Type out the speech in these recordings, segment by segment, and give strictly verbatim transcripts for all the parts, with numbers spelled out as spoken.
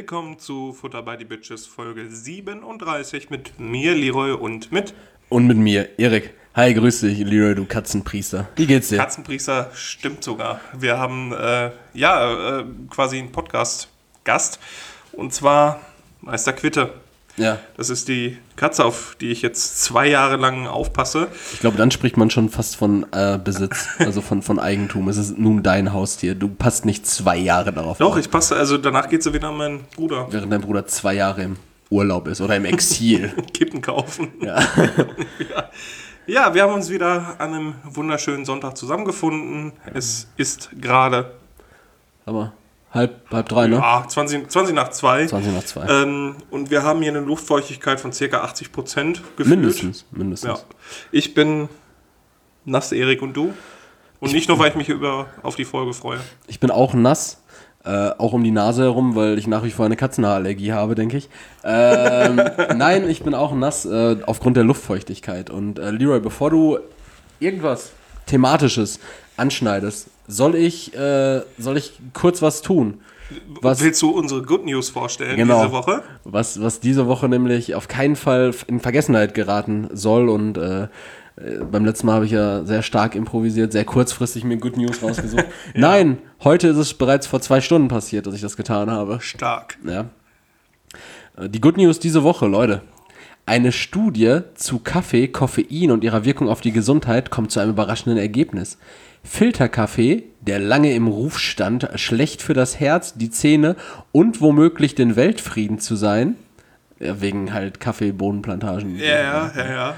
willkommen zu Futter by the Bitches Folge siebenunddreißig mit mir, Leroy, und mit... Und mit mir, Erik. Hi, grüß dich, Leroy, du Katzenpriester. Wie geht's dir? Katzenpriester stimmt sogar. Wir haben, äh, ja, äh, quasi einen Podcast-Gast, und zwar Meister Quitte. Ja. Das ist die Katze, auf die ich jetzt zwei Jahre lang aufpasse. Ich glaube, dann spricht man schon fast von äh, Besitz, also von, von Eigentum. Es ist nun dein Haustier. Du passt nicht zwei Jahre darauf Doch, auf. ich passe, also danach geht sie wieder an meinen Bruder. Während dein Bruder zwei Jahre im Urlaub ist oder im Exil. Kippen kaufen. Ja. ja. Ja, wir haben uns wieder an einem wunderschönen Sonntag zusammengefunden. Es ist gerade... Aber halb, halb drei, ne? Ja, zwanzig, zwanzig nach zwei. zwanzig nach zwei. Ähm, und wir haben hier eine Luftfeuchtigkeit von ca. achtzig Prozent gefühlt. Mindestens, mindestens. Ja. Ich bin nass, Erik, und du? Und ich nicht nur, weil ich mich über, auf die Folge freue. Ich bin auch nass, äh, auch um die Nase herum, weil ich nach wie vor eine Katzenhaarallergie habe, denke ich. Ähm, nein, ich bin auch nass äh, aufgrund der Luftfeuchtigkeit. Und äh, Leroy, bevor du irgendwas Thematisches anschneidest, soll ich, äh, soll ich kurz was tun? Was, Willst du unsere Good News vorstellen genau, diese Woche? Was, was diese Woche nämlich auf keinen Fall in Vergessenheit geraten soll. Und äh, beim letzten Mal habe ich ja sehr stark improvisiert, sehr kurzfristig mir Good News rausgesucht. ja. Nein, heute ist es bereits vor zwei Stunden passiert, dass ich das getan habe. Stark. Ja. Die Good News diese Woche, Leute. Eine Studie zu Kaffee, Koffein und ihrer Wirkung auf die Gesundheit kommt zu einem überraschenden Ergebnis. Filterkaffee, der lange im Ruf stand, schlecht für das Herz, die Zähne und womöglich den Weltfrieden zu sein, ja, wegen halt Kaffeebohnenplantagen. Ja, ja, ja,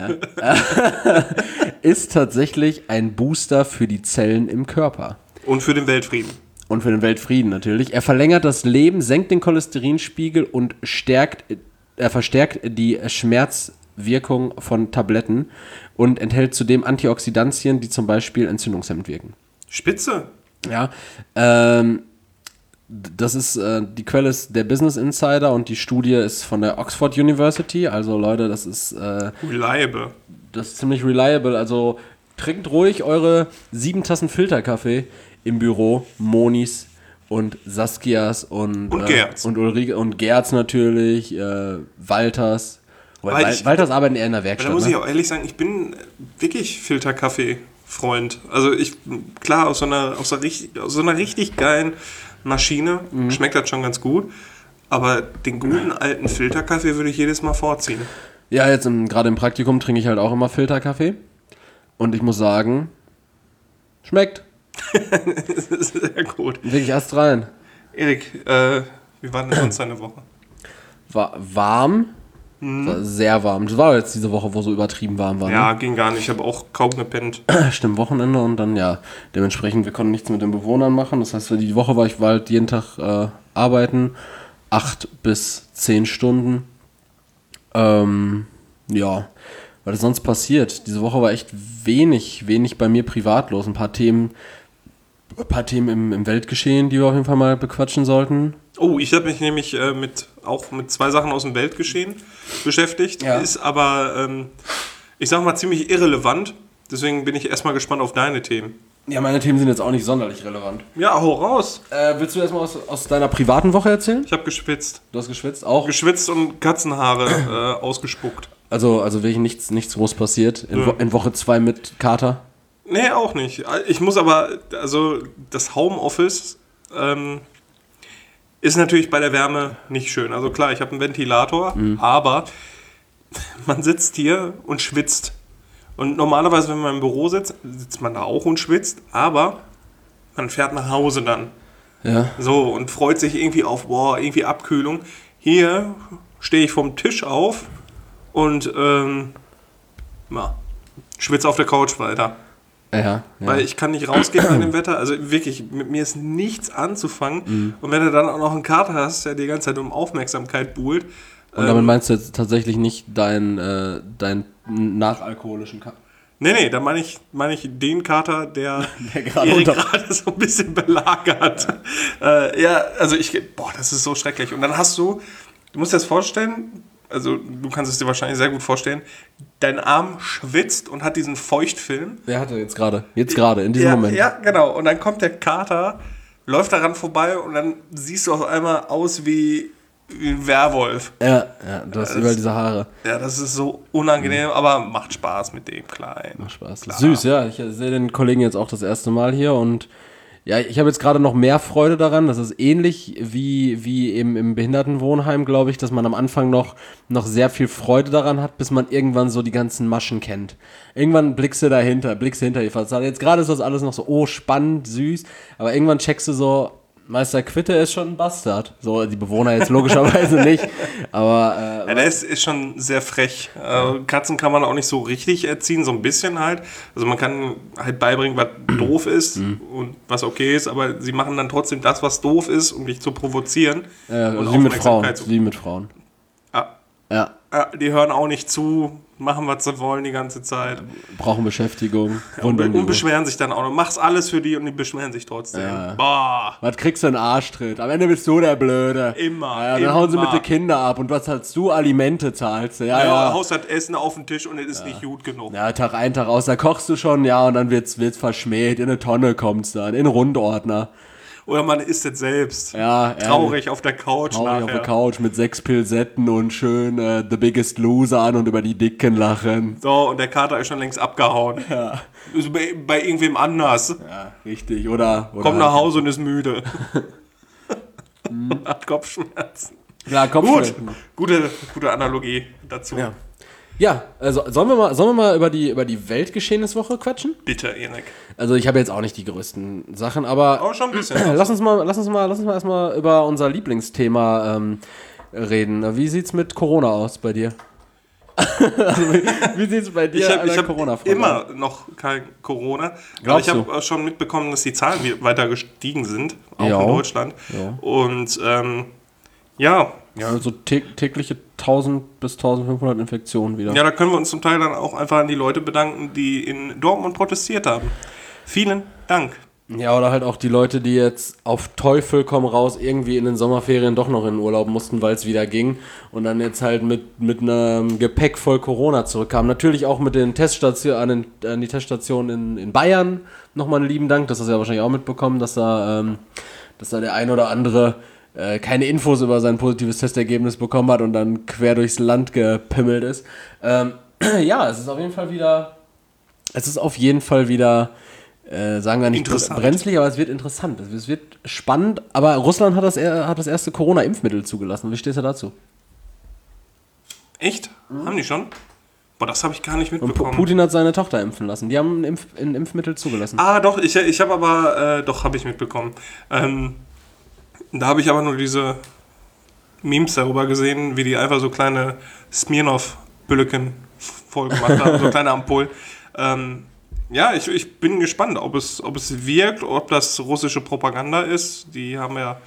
ja. Ist tatsächlich ein Booster für die Zellen im Körper. Und für den Weltfrieden. Und für den Weltfrieden natürlich. Er verlängert das Leben, senkt den Cholesterinspiegel und stärkt, er verstärkt die Schmerzwirkung von Tabletten und enthält zudem Antioxidantien, die zum Beispiel entzündungshemmend wirken. Spitze. Ja, ähm, das ist, äh, die Quelle ist der Business Insider und die Studie ist von der Oxford University. Also Leute, das ist... Äh, reliable. Das ist ziemlich reliable. Also trinkt ruhig eure sieben Tassen Filterkaffee im Büro, Monis und Saskias und, und äh, Gerz. Und Ulrike und Gerz natürlich, äh, Walters. Weil Wal- ich- Walters arbeiten eher in der Werkstatt. Da muss ne? ich auch ehrlich sagen, ich bin wirklich Filterkaffee-Freund. Also ich, klar, aus so einer, aus einer, richtig, aus so einer richtig geilen Maschine Mhm. schmeckt das schon ganz gut. Aber den guten alten Filterkaffee würde ich jedes Mal vorziehen. Ja, jetzt im, gerade im Praktikum trinke ich halt auch immer Filterkaffee. Und ich muss sagen, schmeckt. Das ist sehr gut. Wirklich erst rein. Erik, äh, wie war denn sonst deine Woche? War warm. War sehr warm. Das war jetzt diese Woche, wo so übertrieben warm war. Ja, ging gar nicht. Ich habe auch kaum gepennt. Ne? Stimmt, Wochenende und dann ja, dementsprechend, wir konnten nichts mit den Bewohnern machen. Das heißt, die Woche war ich war halt jeden Tag äh, arbeiten. Acht bis zehn Stunden. Ähm, ja, was ist sonst passiert? Diese Woche war echt wenig, wenig bei mir privat los. Ein paar Themen, ein paar Themen im, im Weltgeschehen, die wir auf jeden Fall mal bequatschen sollten. Oh, ich habe mich nämlich äh, mit, auch mit zwei Sachen aus dem Weltgeschehen beschäftigt. Ja. Ist aber, ähm, ich sag mal, ziemlich irrelevant. Deswegen bin ich erstmal gespannt auf deine Themen. Ja, meine Themen sind jetzt auch nicht sonderlich relevant. Ja, hau raus. Äh, willst du erstmal aus, aus deiner privaten Woche erzählen? Ich habe geschwitzt. Du hast geschwitzt? Auch? Geschwitzt und Katzenhaare äh, ausgespuckt. Also, also wirklich nichts, nichts groß passiert. In, Ja. Wo, in Woche zwei mit Kater. Nee, auch nicht. Ich muss aber, also das Homeoffice ähm, ist natürlich bei der Wärme nicht schön. Also klar, ich habe einen Ventilator, Mhm. aber man sitzt hier und schwitzt. Und normalerweise, wenn man im Büro sitzt, sitzt man da auch und schwitzt, aber man fährt nach Hause dann. Ja. So, und freut sich irgendwie auf, boah, irgendwie Abkühlung. Hier stehe ich vom Tisch auf und ähm, ja, schwitze auf der Couch weiter. Ja, ja. Weil ich kann nicht rausgehen bei dem Wetter. Also wirklich, mit mir ist nichts anzufangen. Mhm. Und wenn du dann auch noch einen Kater hast, der die ganze Zeit um Aufmerksamkeit buhlt. Und damit meinst du jetzt tatsächlich nicht deinen äh, dein nachalkoholischen Kater? Nee, nee, da meine ich, meine ich den Kater, der, Der gerade Erik unter- gerade so ein bisschen belagert. Ja. Äh, ja, also ich, boah, das ist so schrecklich. Und dann hast du, du musst dir das vorstellen, also du kannst es dir wahrscheinlich sehr gut vorstellen, dein Arm schwitzt und hat diesen Feuchtfilm. Wer hatte jetzt gerade? Jetzt gerade, in diesem ja, Moment. Ja, genau. Und dann kommt der Kater läuft daran vorbei und dann siehst du auf einmal aus wie, wie ein Werwolf. Ja, ja, du hast Ja, überall das- diese Haare. Ja, das ist so unangenehm, aber macht Spaß mit dem Kleinen. Macht Spaß. Klar. Süß, ja. Ich sehe den Kollegen jetzt auch das erste Mal hier und ja, ich habe jetzt gerade noch mehr Freude daran. Das ist ähnlich wie, wie eben im Behindertenwohnheim, glaube ich, dass man am Anfang noch, noch sehr viel Freude daran hat, bis man irgendwann so die ganzen Maschen kennt. Irgendwann blickst du dahinter, blickst hinter die Fassade. Jetzt gerade ist das alles noch so, oh, spannend, süß, aber irgendwann checkst du so, Meister Quitte ist schon ein Bastard. So, die Bewohner jetzt logischerweise nicht, aber äh, Ja, der ist, ist schon sehr frech. Äh, Katzen kann man auch nicht so richtig erziehen, so ein bisschen halt. Also man kann halt beibringen, was doof ist und was okay ist, aber sie machen dann trotzdem das, was doof ist, um dich zu provozieren. äh, und also wie mit Frauen. Aufmerksamkeit zu- Wie mit Frauen. Ah, Ja, ah, die hören auch nicht zu, machen, was sie wollen die ganze Zeit. brauchen Beschäftigung. Und, Rund um die und Uhr. beschweren sich dann auch noch. Machst alles für die und die beschweren sich trotzdem. Ja. Boah. Was kriegst du einen Arschtritt? Am Ende bist du der Blöde. Immer, Ja, dann immer. hauen sie mit den Kindern ab. Und was zahlst du? Alimente zahlst du. Ja, Ja, ja. Haus hat Essen auf dem Tisch und es ist nicht gut genug. Ja, Tag ein, Tag aus. Da kochst du schon, ja, und dann wird's, wird's verschmäht. In eine Tonne kommt's dann. In einen Rundordner. Oder man isst es selbst. Ja, Traurig auf der Couch Traurig nachher. auf der Couch mit sechs Pilsetten und schön äh, The Biggest Loser an und über die Dicken lachen. So, und der Kater ist schon längst abgehauen. Ja, Ist bei, bei irgendwem anders. ja richtig. Oder, oder Kommt nach Hause und ist müde. Hat Kopfschmerzen. Ja, komm Gut, schon. gute, gute Analogie dazu. Ja. Ja, also sollen wir mal, sollen wir mal über die, über die Weltgeschehniswoche quatschen? Bitte, Enek. Also ich habe jetzt auch nicht die größten Sachen, aber Aber schon ein bisschen. lass uns mal, lass uns mal, lass uns mal erstmal über unser Lieblingsthema ähm, reden. Wie sieht's mit Corona aus bei dir? also, wie, wie sieht's bei dir Ich habe an der hab Corona-Front immer noch kein Corona. Aber Glaubst ich habe du? auch schon mitbekommen, dass die Zahlen wieder weiter gestiegen sind, auch Ja. in Deutschland. Ja. Und ähm, ja, Ja, so tä- tägliche tausend bis eintausendfünfhundert Infektionen wieder. ja, da können wir uns zum Teil dann auch einfach an die Leute bedanken, die in Dortmund protestiert haben. Vielen Dank. Ja, oder halt auch die Leute, die jetzt auf Teufel komm raus irgendwie in den Sommerferien doch noch in den Urlaub mussten, weil es wieder ging und dann jetzt halt mit, mit einem Gepäck voll Corona zurückkamen. Natürlich auch mit den Teststationen, an, den, an die Teststation in, in Bayern nochmal einen lieben Dank. Das hast du ja wahrscheinlich auch mitbekommen, dass da, ähm, dass da der ein oder andere äh, keine Infos über sein positives Testergebnis bekommen hat und dann quer durchs Land gepimmelt ist. Ähm, ja, es ist auf jeden Fall wieder, es ist auf jeden Fall wieder Äh, sagen wir nicht Interessant. brenzlig, aber es wird interessant. Es wird spannend, aber Russland hat das, er- hat das erste Corona-Impfmittel zugelassen. Wie stehst du dazu? Echt? Haben die schon? Boah, das habe ich gar nicht Und Pu- mitbekommen. Putin hat seine Tochter impfen lassen. Die haben ein, Impf ein Impfmittel zugelassen. Ah, doch, ich, ich habe aber, äh, doch, habe ich mitbekommen. Ähm, da habe ich aber nur diese Memes darüber gesehen, wie die einfach so kleine Smirnoff-Bülken voll gemacht haben, so kleine Ampullen. Ähm, ja, ich, ich bin gespannt, ob es, ob es wirkt, ob das russische Propaganda ist. Die haben ja,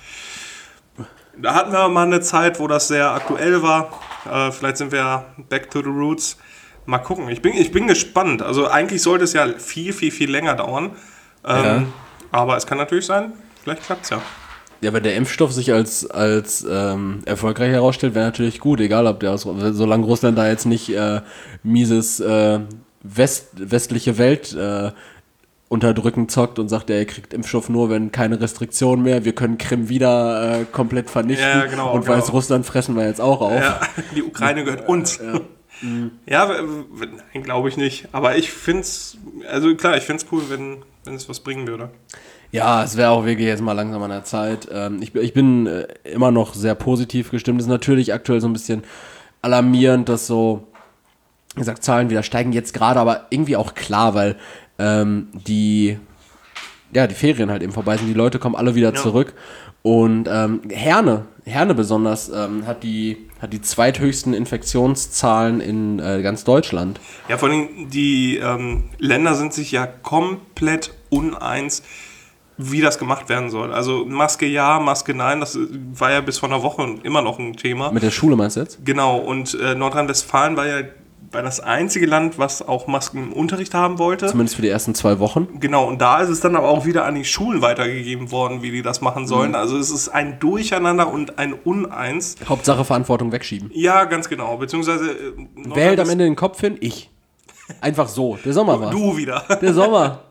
da hatten wir mal eine Zeit, wo das sehr aktuell war. Äh, vielleicht sind wir back to the roots. Mal gucken. Ich bin, ich bin gespannt. Also eigentlich sollte es ja viel, viel, viel länger dauern. Ähm, Ja. Aber es kann natürlich sein, vielleicht klappt es ja. Ja, wenn der Impfstoff sich als, als ähm, erfolgreich herausstellt, wäre natürlich gut, egal ob der aus, solange Russland da jetzt nicht äh, mieses äh, West, westliche Welt äh, unterdrücken zockt und sagt, er kriegt Impfstoff nur, wenn keine Restriktionen mehr, wir können Krim wieder äh, komplett vernichten Ja, genau, und genau. Weißrussland fressen wir jetzt auch auf. Ja, die Ukraine gehört uns. Ja, w- w- nein, glaube ich nicht. Aber ich finde es, also klar, ich finde es cool, wenn, wenn es was bringen würde. Ja, es wäre auch wirklich jetzt mal langsam an der Zeit. Ähm, ich, bin- ich bin äh, immer noch sehr positiv gestimmt. Es ist natürlich aktuell so ein bisschen alarmierend, dass so, wie gesagt, Zahlen wieder steigen. Jetzt gerade aber irgendwie auch klar, weil ähm, die, ja, die Ferien halt eben vorbei sind. Die Leute kommen alle wieder Ja. zurück. Und ähm, Herne, Herne besonders, ähm, hat, die, hat die zweithöchsten Infektionszahlen in äh, ganz Deutschland. Ja, vor allem die ähm, Länder sind sich ja komplett uneins, wie das gemacht werden soll. Also Maske ja, Maske nein, das war ja bis vor einer Woche immer noch ein Thema. Mit der Schule meinst du jetzt? Genau, und äh, Nordrhein-Westfalen war ja war das einzige Land, was auch Masken im Unterricht haben wollte. Zumindest für die ersten zwei Wochen. Genau, und da ist es dann aber auch wieder an die Schulen weitergegeben worden, wie die das machen sollen. Also es ist ein Durcheinander und ein Uneins. Hauptsache Verantwortung wegschieben. Ja, ganz genau. Beziehungsweise äh, Wer hält am Ende den Kopf hin? Ich. Einfach so. Der Sommer war. du wieder. Der Sommer.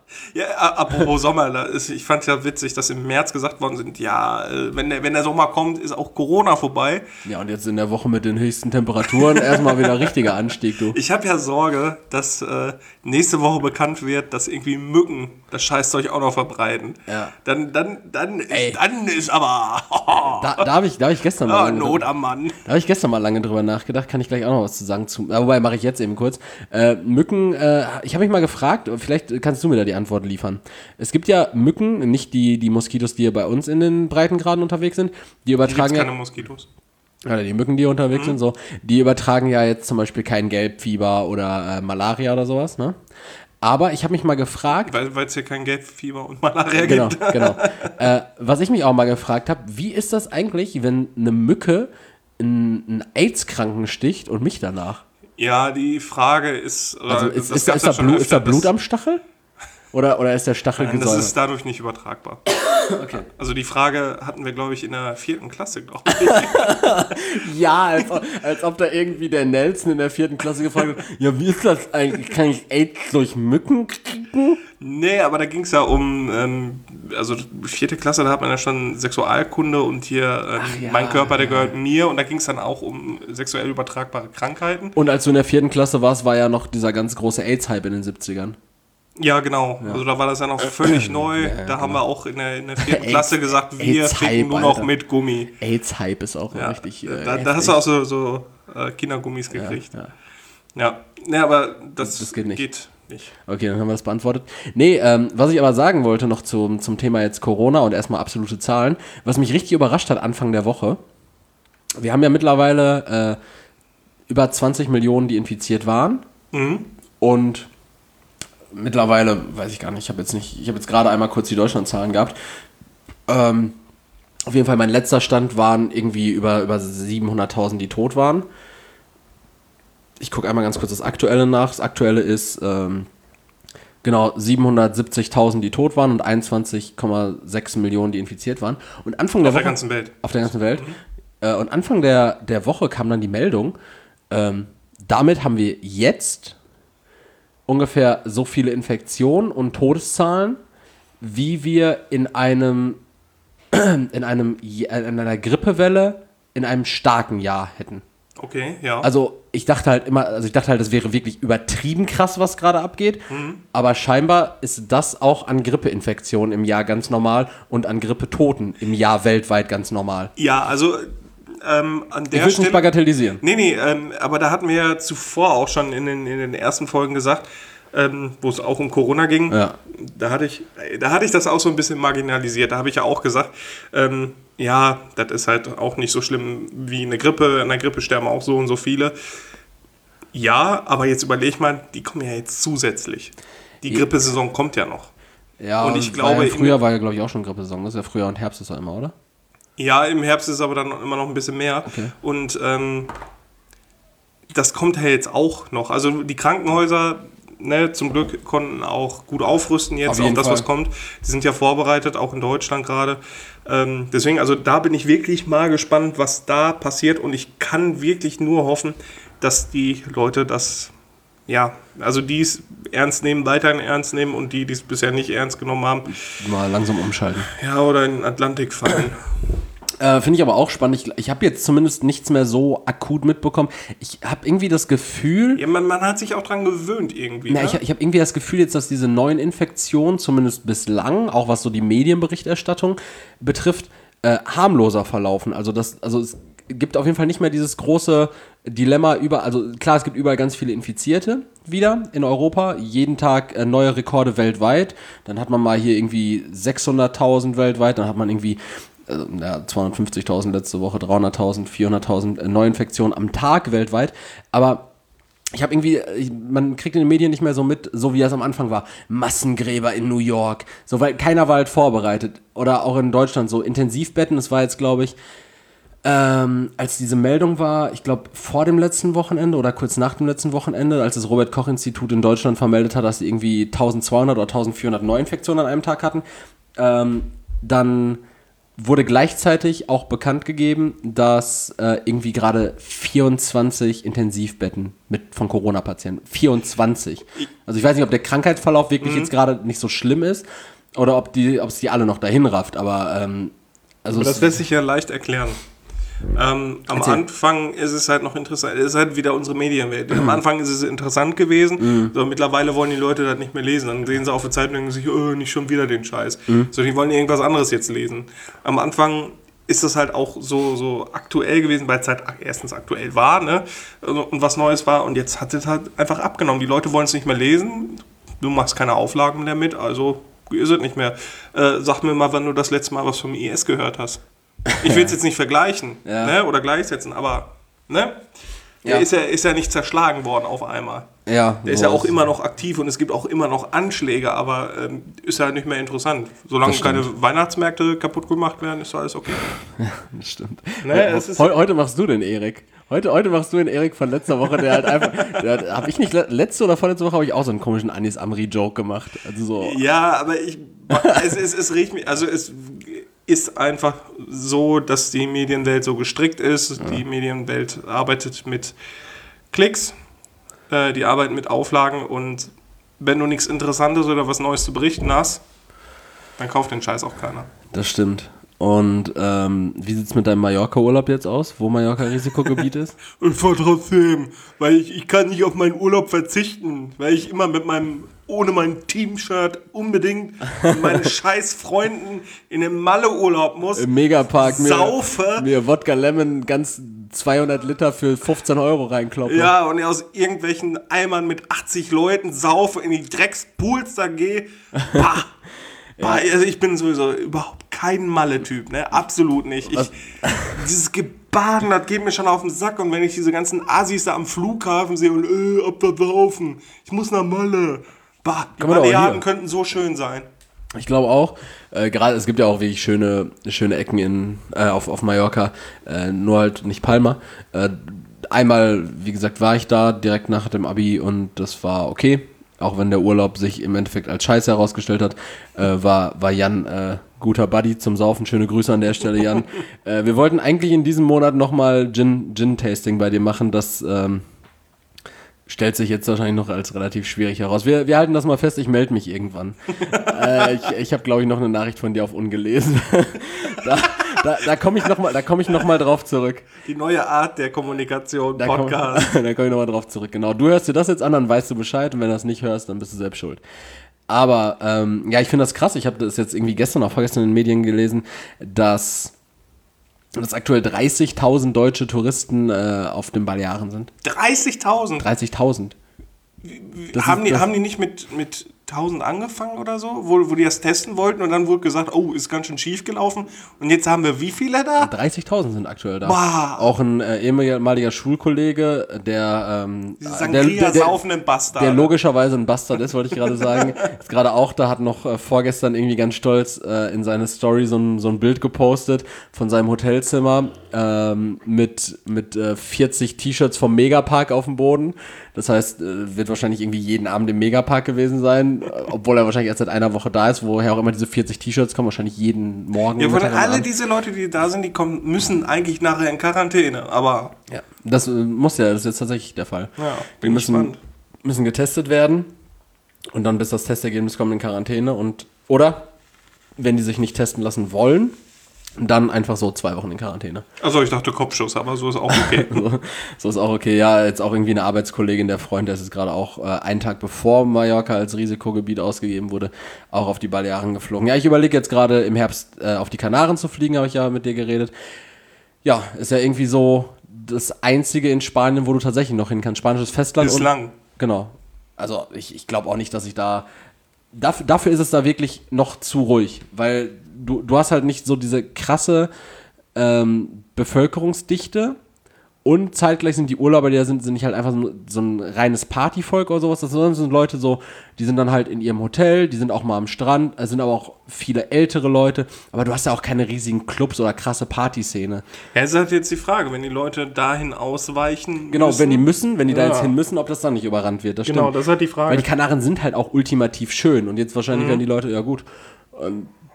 Ja, apropos Sommer, da ist, ich fand ja witzig, dass im März gesagt worden sind, ja, äh, wenn der, wenn der Sommer kommt, ist auch Corona vorbei. Ja, und jetzt in der Woche mit den höchsten Temperaturen erstmal wieder richtiger Anstieg, du. Ich habe ja Sorge, dass äh, nächste Woche bekannt wird, dass irgendwie Mücken das Scheißzeug auch noch verbreiten. Ja. Dann, dann, dann, ist, dann ist aber Da, da habe ich, da hab ich gestern mal ja, lange Not drüber- am Mann. Da habe ich gestern mal lange drüber nachgedacht, kann ich gleich auch noch was zu sagen. Zu, äh, wobei, mache ich jetzt eben kurz. Äh, Mücken, äh, ich habe mich mal gefragt, vielleicht kannst du mir da die Antwort liefern. Es gibt ja Mücken, nicht die, die Moskitos, die hier bei uns in den Breitengraden unterwegs sind, die Hier übertragen gibt's ja... keine Moskitos. Oder die Mücken, die hier unterwegs Mhm. sind, so, die übertragen ja jetzt zum Beispiel kein Gelbfieber oder äh, Malaria oder sowas, ne? Aber ich habe mich mal gefragt, Weil es hier kein Gelbfieber und Malaria genau, gibt. genau. Äh, was ich mich auch mal gefragt habe, wie ist das eigentlich, wenn eine Mücke einen, einen AIDS-Kranken sticht und mich danach? Ja, die Frage ist... Also äh, ist, das ist, da, gab's ist, da ja schon Blut, ist da öfter, Blut dass- am Stachel? Oder, oder ist der Stachel Nein, das gesäubert? ist dadurch nicht übertragbar. Okay. Also die Frage hatten wir, glaube ich, in der vierten Klasse, glaube ich. Ja, als, ob- als ob da irgendwie der Nelson in der vierten Klasse gefragt hat, ja, wie ist das eigentlich? Kann ich AIDS durch Mücken kriegen? Nee, aber da ging es ja um, ähm, also vierte Klasse, da hat man ja schon Sexualkunde und hier ähm, ja, mein Körper, der ja. gehört mir. Und da ging es dann auch um sexuell übertragbare Krankheiten. Und als du in der vierten Klasse warst, war ja noch dieser ganz große AIDS-Hype in den siebzigern. Ja, genau. Also da war das ja noch völlig neu. Da haben wir auch in der, in der vierten AIDS- Klasse gesagt, wir AIDS-Hype, ficken nur noch Alter. mit Gummi. AIDS-Hype ist auch Ja, richtig. Äh, da, da hast du auch so, so äh, Kindergummis gekriegt. ja, ja. Ja, ja, aber das, Das geht nicht. geht nicht. Okay, dann haben wir das beantwortet. Nee, ähm, was ich aber sagen wollte noch zum, zum Thema jetzt Corona und erstmal absolute Zahlen, was mich richtig überrascht hat Anfang der Woche, wir haben ja mittlerweile äh, über zwanzig Millionen, die infiziert waren Mhm. und mittlerweile, weiß ich gar nicht, ich habe jetzt nicht, ich habe jetzt gerade einmal kurz die Deutschlandzahlen gehabt. Ähm, auf jeden Fall, mein letzter Stand waren irgendwie über, über siebenhunderttausend, die tot waren. Ich gucke einmal ganz kurz das Aktuelle nach. Das Aktuelle ist, ähm, genau, siebenhundertsiebzigtausend, die tot waren und einundzwanzig Komma sechs Millionen, die infiziert waren. Und Anfang der Auf der Woche, ganzen Welt. Auf der ganzen Welt. Äh, und Anfang der, der Woche kam dann die Meldung, ähm, damit haben wir jetzt ungefähr so viele Infektionen und Todeszahlen, wie wir in einem, in einem, in einer Grippewelle in einem starken Jahr hätten. Okay, ja. Also ich dachte halt immer, also ich dachte halt, das wäre wirklich übertrieben krass, was gerade abgeht. Mhm. Aber scheinbar ist das auch an Grippeinfektionen im Jahr ganz normal und an Grippetoten im Jahr weltweit ganz normal. ja, also ähm, an Ich der will es nicht Stelle... bagatellisieren. Nee, nee, ähm, aber da hatten wir ja zuvor auch schon in den, in den ersten Folgen gesagt, ähm, wo es auch um Corona ging, Ja. da, hatte ich, da hatte ich das auch so ein bisschen marginalisiert. Da habe ich ja auch gesagt, ähm, ja, das ist halt auch nicht so schlimm wie eine Grippe. An der Grippe sterben auch so und so viele. Ja, aber jetzt überleg mal, die kommen ja jetzt zusätzlich. Die Ja. Grippesaison kommt ja noch. Ja, Und ich war glaube, ja, in- früher war ja, glaube ich, auch schon Grippesaison. Das ist ja Frühjahr und Herbst ist ja immer, oder? Ja, im Herbst ist aber dann immer noch ein bisschen mehr. Okay. Und ähm, das kommt ja jetzt auch noch. Also die Krankenhäuser, ne, zum Glück konnten auch gut aufrüsten jetzt Auf jeden auf das, Fall. was kommt. Die sind ja vorbereitet, auch in Deutschland gerade. Ähm, deswegen, also da bin ich wirklich mal gespannt, was da passiert. Und ich kann wirklich nur hoffen, dass die Leute das, ja, also die es ernst nehmen, weiterhin ernst nehmen und die, die es bisher nicht ernst genommen haben, Mal langsam umschalten. ja, oder in den Atlantik fallen. Äh, Finde ich aber auch spannend. Ich, ich habe jetzt zumindest nichts mehr so akut mitbekommen. Ich habe irgendwie das Gefühl, Ja, man, man hat sich auch dran gewöhnt irgendwie. na, ne? ich, ich habe irgendwie das Gefühl jetzt, dass diese neuen Infektionen, zumindest bislang, auch was so die Medienberichterstattung betrifft, äh, harmloser verlaufen. Also, das, also es gibt auf jeden Fall nicht mehr dieses große Dilemma über, also klar, es gibt überall ganz viele Infizierte wieder in Europa, jeden Tag äh, neue Rekorde weltweit. Dann hat man mal hier irgendwie sechshunderttausend weltweit, dann hat man irgendwie äh, ja, zweihundertfünfzigtausend letzte Woche, dreihunderttausend, vierhunderttausend äh, Neuinfektionen am Tag weltweit. Aber ich habe irgendwie, ich, man kriegt in den Medien nicht mehr so mit, so wie es am Anfang war. Massengräber in New York. So, weil keiner war halt vorbereitet. Oder auch in Deutschland so Intensivbetten. Das war jetzt, glaube ich, ähm, als diese Meldung war, ich glaube, vor dem letzten Wochenende oder kurz nach dem letzten Wochenende, als das Robert-Koch-Institut in Deutschland vermeldet hat, dass sie irgendwie eintausendzweihundert oder eintausendvierhundert Neuinfektionen an einem Tag hatten, ähm, dann wurde gleichzeitig auch bekannt gegeben, dass äh, irgendwie gerade vierundzwanzig Intensivbetten mit von Corona-Patienten. vierundzwanzig. Also ich weiß nicht, ob der Krankheitsverlauf wirklich mhm. jetzt gerade nicht so schlimm ist oder ob die, ob es die alle noch dahin rafft, aber ähm, also aber das lässt sich ja leicht erklären. Ähm, am Erzähl. Anfang ist es halt noch interessant, es ist halt wieder unsere Medienwelt. Am Anfang ist es interessant gewesen, mhm. so, mittlerweile wollen die Leute das nicht mehr lesen. Dann sehen sie auf der Zeitung und denken sich, oh, nicht schon wieder den Scheiß. Mhm. So, die wollen irgendwas anderes jetzt lesen. Am Anfang ist das halt auch so, so aktuell gewesen, weil es halt erstens aktuell war, ne? Und was Neues war, und jetzt hat es halt einfach abgenommen. Die Leute wollen es nicht mehr lesen, du machst keine Auflagen mehr mit, also ist es nicht mehr. Äh, sag mir mal, wann du das letzte Mal was vom I S gehört hast. Ich will es jetzt nicht vergleichen ja. ne, oder gleichsetzen, aber ne, ja. der ist ja, ist ja nicht zerschlagen worden auf einmal. Ja, der ist ja auch immer noch aktiv und es gibt auch immer noch Anschläge, aber ähm, ist ja nicht mehr interessant. Solange keine Weihnachtsmärkte kaputt gemacht werden, ist alles okay. Ja, das stimmt. Ne, das ist He- heute machst du den Erik. Heute, heute machst du den Erik von letzter Woche, der halt einfach, der habe ich nicht, letzte oder vorletzte Woche habe ich auch so einen komischen Anis Amri-Joke gemacht. Also so. Ja, aber ich, es, es, es riecht mich, also es ist einfach so, dass die Medienwelt so gestrickt ist. Ja. Die Medienwelt arbeitet mit Klicks, äh, die arbeiten mit Auflagen und wenn du nichts Interessantes oder was Neues zu berichten hast, dann kauft den Scheiß auch keiner. Das stimmt. Und ähm, wie sieht es mit deinem Mallorca-Urlaub jetzt aus, wo Mallorca Risikogebiet ist? Ich fahr trotzdem, weil ich, ich kann nicht auf meinen Urlaub verzichten, weil ich immer mit meinem, ohne mein Team-Shirt unbedingt mit meinen scheiß Freunden in den Malle-Urlaub muss. Im Megapark saufe. Mir, mir Wodka Lemon ganz zweihundert Liter für fünfzehn Euro reinkloppen. Ja, und aus irgendwelchen Eimern mit achtzig Leuten saufe, in die Dreckspools da gehe. Bah. Ja. Also ich bin sowieso überhaupt kein Malle-Typ, ne? Absolut nicht. Ich, dieses Gebaden, das geht mir schon auf den Sack. Und wenn ich diese ganzen Assis da am Flughafen sehe und äh, ab da laufen, ich muss nach Malle. Bah, die Balearen könnten so schön sein. Ich glaube auch, äh, gerade es gibt ja auch wirklich schöne, schöne Ecken in, äh, auf, auf Mallorca, äh, nur halt nicht Palma. Äh, einmal, wie gesagt, war ich da direkt nach dem Abi und das war okay. Auch wenn der Urlaub sich im Endeffekt als Scheiße herausgestellt hat, äh, war, war Jan äh, guter Buddy zum Saufen. Schöne Grüße an der Stelle, Jan. äh, wir wollten eigentlich in diesem Monat nochmal Gin, Gin-Tasting bei dir machen. Das ähm, stellt sich jetzt wahrscheinlich noch als relativ schwierig heraus. Wir, wir halten das mal fest, ich melde mich irgendwann. äh, ich ich habe, glaube ich, noch eine Nachricht von dir auf ungelesen. da da, da komme ich nochmal komm noch mal drauf zurück. Die neue Art der Kommunikation, da Podcast. Komm, da komme ich nochmal drauf zurück, genau. Du hörst dir das jetzt an, dann weißt du Bescheid und wenn du das nicht hörst, dann bist du selbst schuld. Aber, ähm, ja, ich finde das krass. Ich habe das jetzt irgendwie gestern, auch vorgestern in den Medien gelesen, dass, dass aktuell dreißigtausend deutsche Touristen äh, auf den Balearen sind. dreißigtausend? dreißigtausend. Haben die, haben die nicht mit, mit tausend angefangen oder so, wo, wo die das testen wollten und dann wurde gesagt, oh, ist ganz schön schief gelaufen und jetzt haben wir wie viele da? dreißigtausend sind aktuell da. Wow. Auch ein äh, ehemaliger Schulkollege, der ähm, Diese Sangria-saufenden Bastard. Der logischerweise ein Bastard ist, wollte ich gerade sagen. Ist gerade auch da, hat noch äh, vorgestern irgendwie ganz stolz äh, in seine Story so ein, so ein Bild gepostet von seinem Hotelzimmer ähm, mit, mit äh, vierzig T-Shirts vom Megapark auf dem Boden. Das heißt, äh, wird wahrscheinlich irgendwie jeden Abend im Megapark gewesen sein, obwohl er wahrscheinlich erst seit einer Woche da ist, woher auch immer diese vierzig T-Shirts kommen, wahrscheinlich jeden Morgen. Ja, von alle an. Diese Leute, die da sind, die kommen, müssen eigentlich nachher in Quarantäne, aber... Ja, das äh, muss ja, das ist jetzt tatsächlich der Fall. Ja, wir müssen, müssen getestet werden und dann, bis das Testergebnis kommt, in Quarantäne und, oder, wenn die sich nicht testen lassen wollen, dann einfach so zwei Wochen in Quarantäne. Also ich dachte Kopfschuss, aber so ist auch okay. so, so ist auch okay. Ja, jetzt auch irgendwie eine Arbeitskollegin, der Freund, der ist jetzt gerade auch äh, einen Tag bevor Mallorca als Risikogebiet ausgegeben wurde, auch auf die Balearen geflogen. Ja, ich überlege jetzt gerade im Herbst äh, auf die Kanaren zu fliegen, habe ich ja mit dir geredet. Ja, ist ja irgendwie so das einzige in Spanien, wo du tatsächlich noch hin kannst. Spanisches Festland. Bislang. Und, genau. Also ich, ich glaube auch nicht, dass ich da... Dafür, dafür ist es da wirklich noch zu ruhig, weil du, du hast halt nicht so diese krasse ähm, Bevölkerungsdichte und zeitgleich sind die Urlauber, die da sind, sind nicht halt einfach so, so ein reines Partyvolk oder sowas, sondern sind Leute so, die sind dann halt in ihrem Hotel, die sind auch mal am Strand, es sind aber auch viele ältere Leute, aber du hast ja auch keine riesigen Clubs oder krasse Partyszene. Ja, es ist halt jetzt die Frage, wenn die Leute dahin ausweichen Genau, müssen, wenn die müssen, wenn die da ja. jetzt hin müssen, ob das dann nicht überrannt wird, das genau, stimmt. das ist halt die Frage. Weil die Kanaren sind halt auch ultimativ schön und jetzt wahrscheinlich mhm. werden die Leute, ja gut, ähm,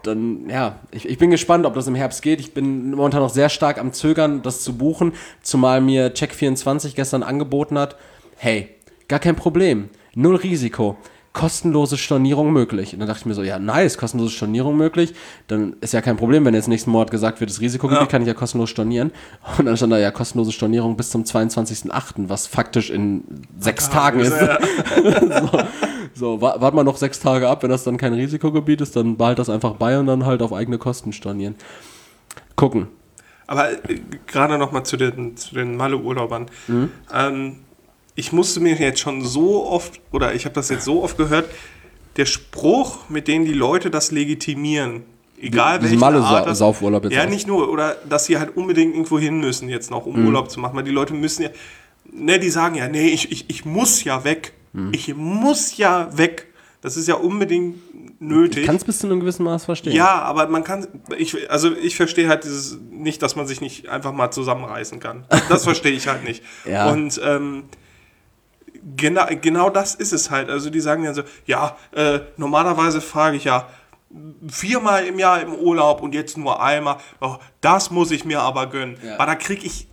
dann, ja, ich, ich bin gespannt, ob das im Herbst geht. Ich bin momentan noch sehr stark am Zögern, das zu buchen, zumal mir Check vierundzwanzig gestern angeboten hat, hey, gar kein Problem, null Risiko, kostenlose Stornierung möglich. Und dann dachte ich mir so, ja, nice, kostenlose Stornierung möglich, dann ist ja kein Problem, wenn jetzt nächsten Monat gesagt wird, das Risikogebiet ja. kann ich ja kostenlos stornieren. Und dann stand da ja kostenlose Stornierung bis zum zweiundzwanzigsten achten, was faktisch in sechs ja, Tagen ist. Ja. so. So, warte mal noch sechs Tage ab, wenn das dann kein Risikogebiet ist, dann behalt das einfach bei und dann halt auf eigene Kosten stornieren. Gucken. Aber äh, gerade nochmal zu den, zu den Malle-Urlaubern. Mhm. Ähm, ich musste mir jetzt schon so oft, oder ich habe das jetzt so oft gehört, der Spruch, mit dem die Leute das legitimieren, egal welche Art das, Saufurlaub jetzt ja, auch. Nicht nur, oder dass sie halt unbedingt irgendwo hin müssen jetzt noch, um mhm. Urlaub zu machen, weil die Leute müssen ja, ne, die sagen ja, nee, ich, ich, ich muss ja weg. Ich muss ja weg. Das ist ja unbedingt nötig. Ich kann es bis zu einem gewissen Maß verstehen. Ja, aber man kann, ich, also ich verstehe halt dieses nicht, dass man sich nicht einfach mal zusammenreißen kann. Das verstehe ich halt nicht. Ja. Und ähm, genau, genau das ist es halt. Also die sagen ja so, ja, äh, normalerweise frage ich ja viermal im Jahr im Urlaub und jetzt nur einmal. Oh, das muss ich mir aber gönnen. Ja. Weil da kriege ich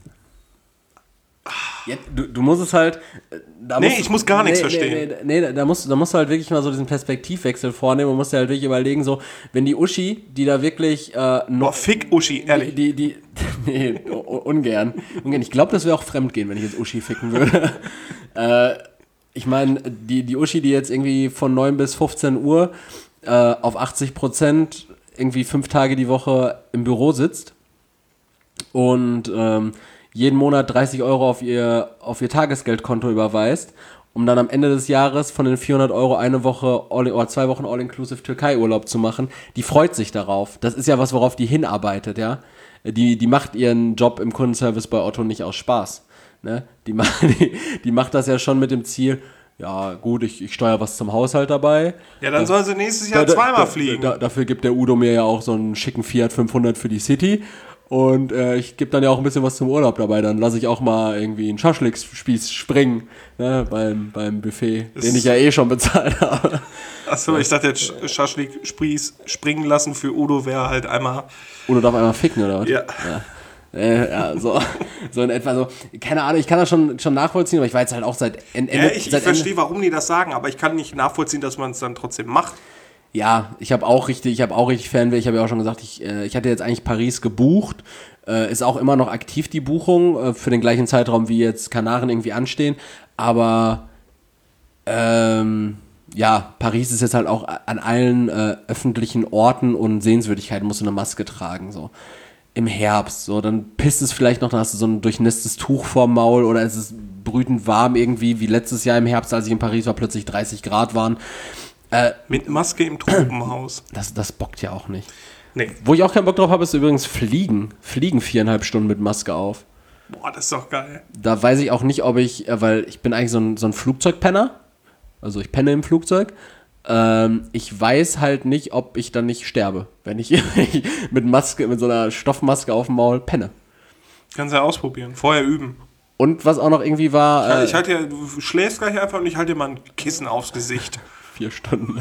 Ja, du, du musst es halt. Da nee, musst, ich muss gar nichts nee, verstehen. Nee, nee, da, musst, da musst du halt wirklich mal so diesen Perspektivwechsel vornehmen und musst dir halt wirklich überlegen, so, wenn die Uschi, die da wirklich. Äh, noch, oh, fick Uschi, ehrlich. Die, die, die, nee, ungern. ungern. Ich glaube, das wäre auch fremdgehen, wenn ich jetzt Uschi ficken würde. äh, ich meine, die, die Uschi, die jetzt irgendwie von neun bis fünfzehn Uhr äh, auf achtzig Prozent irgendwie fünf Tage die Woche im Büro sitzt und. Ähm, jeden Monat dreißig Euro auf ihr, auf ihr Tagesgeldkonto überweist, um dann am Ende des Jahres von den vierhundert Euro eine Woche all, oder zwei Wochen All-Inclusive Türkei-Urlaub zu machen, die freut sich darauf. Das ist ja was, worauf die hinarbeitet, ja. Die, die macht ihren Job im Kundenservice bei Otto nicht aus Spaß. Ne? Die, die, die macht das ja schon mit dem Ziel, ja gut, ich, ich steuere was zum Haushalt dabei. Ja, dann soll sie nächstes Jahr da, zweimal da, fliegen. Da, dafür gibt der Udo mir ja auch so einen schicken Fiat fünfhundert für die City. Und äh, ich gebe dann ja auch ein bisschen was zum Urlaub dabei. Dann lasse ich auch mal irgendwie einen Schaschlik-Spieß springen, ne, beim, beim Buffet, das den ich ja eh schon bezahlt habe. Achso, ich dachte jetzt Schaschlik-Spieß springen lassen für Udo wäre halt einmal... Udo darf einmal ficken, oder was? Ja. Ja, äh, ja so, so in etwa so. Keine Ahnung, ich kann das schon, schon nachvollziehen, aber ich war jetzt halt auch seit Ende... Ja, ich, ich verstehe, warum die das sagen, aber ich kann nicht nachvollziehen, dass man es dann trotzdem macht. Ja, ich habe auch richtig, ich habe auch richtig Fernweh. Ich habe ja auch schon gesagt, ich, äh, ich hatte jetzt eigentlich Paris gebucht. Äh, ist auch immer noch aktiv die Buchung äh, für den gleichen Zeitraum, wie jetzt Kanaren irgendwie anstehen. Aber ähm, ja, Paris ist jetzt halt auch an allen äh, öffentlichen Orten und Sehenswürdigkeiten musst du eine Maske tragen. So im Herbst. So, dann pisst es vielleicht noch, dann hast du so ein durchnässtes Tuch vorm Maul oder es ist brütend warm irgendwie, wie letztes Jahr im Herbst, als ich in Paris war, plötzlich dreißig Grad waren. Äh, Mit Maske im Tropenhaus. Das, das bockt ja auch nicht. Nee. Wo ich auch keinen Bock drauf habe, ist übrigens Fliegen. Fliegen viereinhalb Stunden mit Maske auf. Boah, das ist doch geil. Da weiß ich auch nicht, ob ich, weil ich bin eigentlich so ein, so ein Flugzeugpenner. Also ich penne im Flugzeug. Ähm, ich weiß halt nicht, ob ich dann nicht sterbe, wenn ich mit Maske, mit so einer Stoffmaske auf dem Maul penne. Kannst du ja ausprobieren. Vorher üben. Und was auch noch irgendwie war... Ich, äh, ich halte ja, du schläfst gleich einfach und ich halte dir mal ein Kissen aufs Gesicht. Vier Stunden.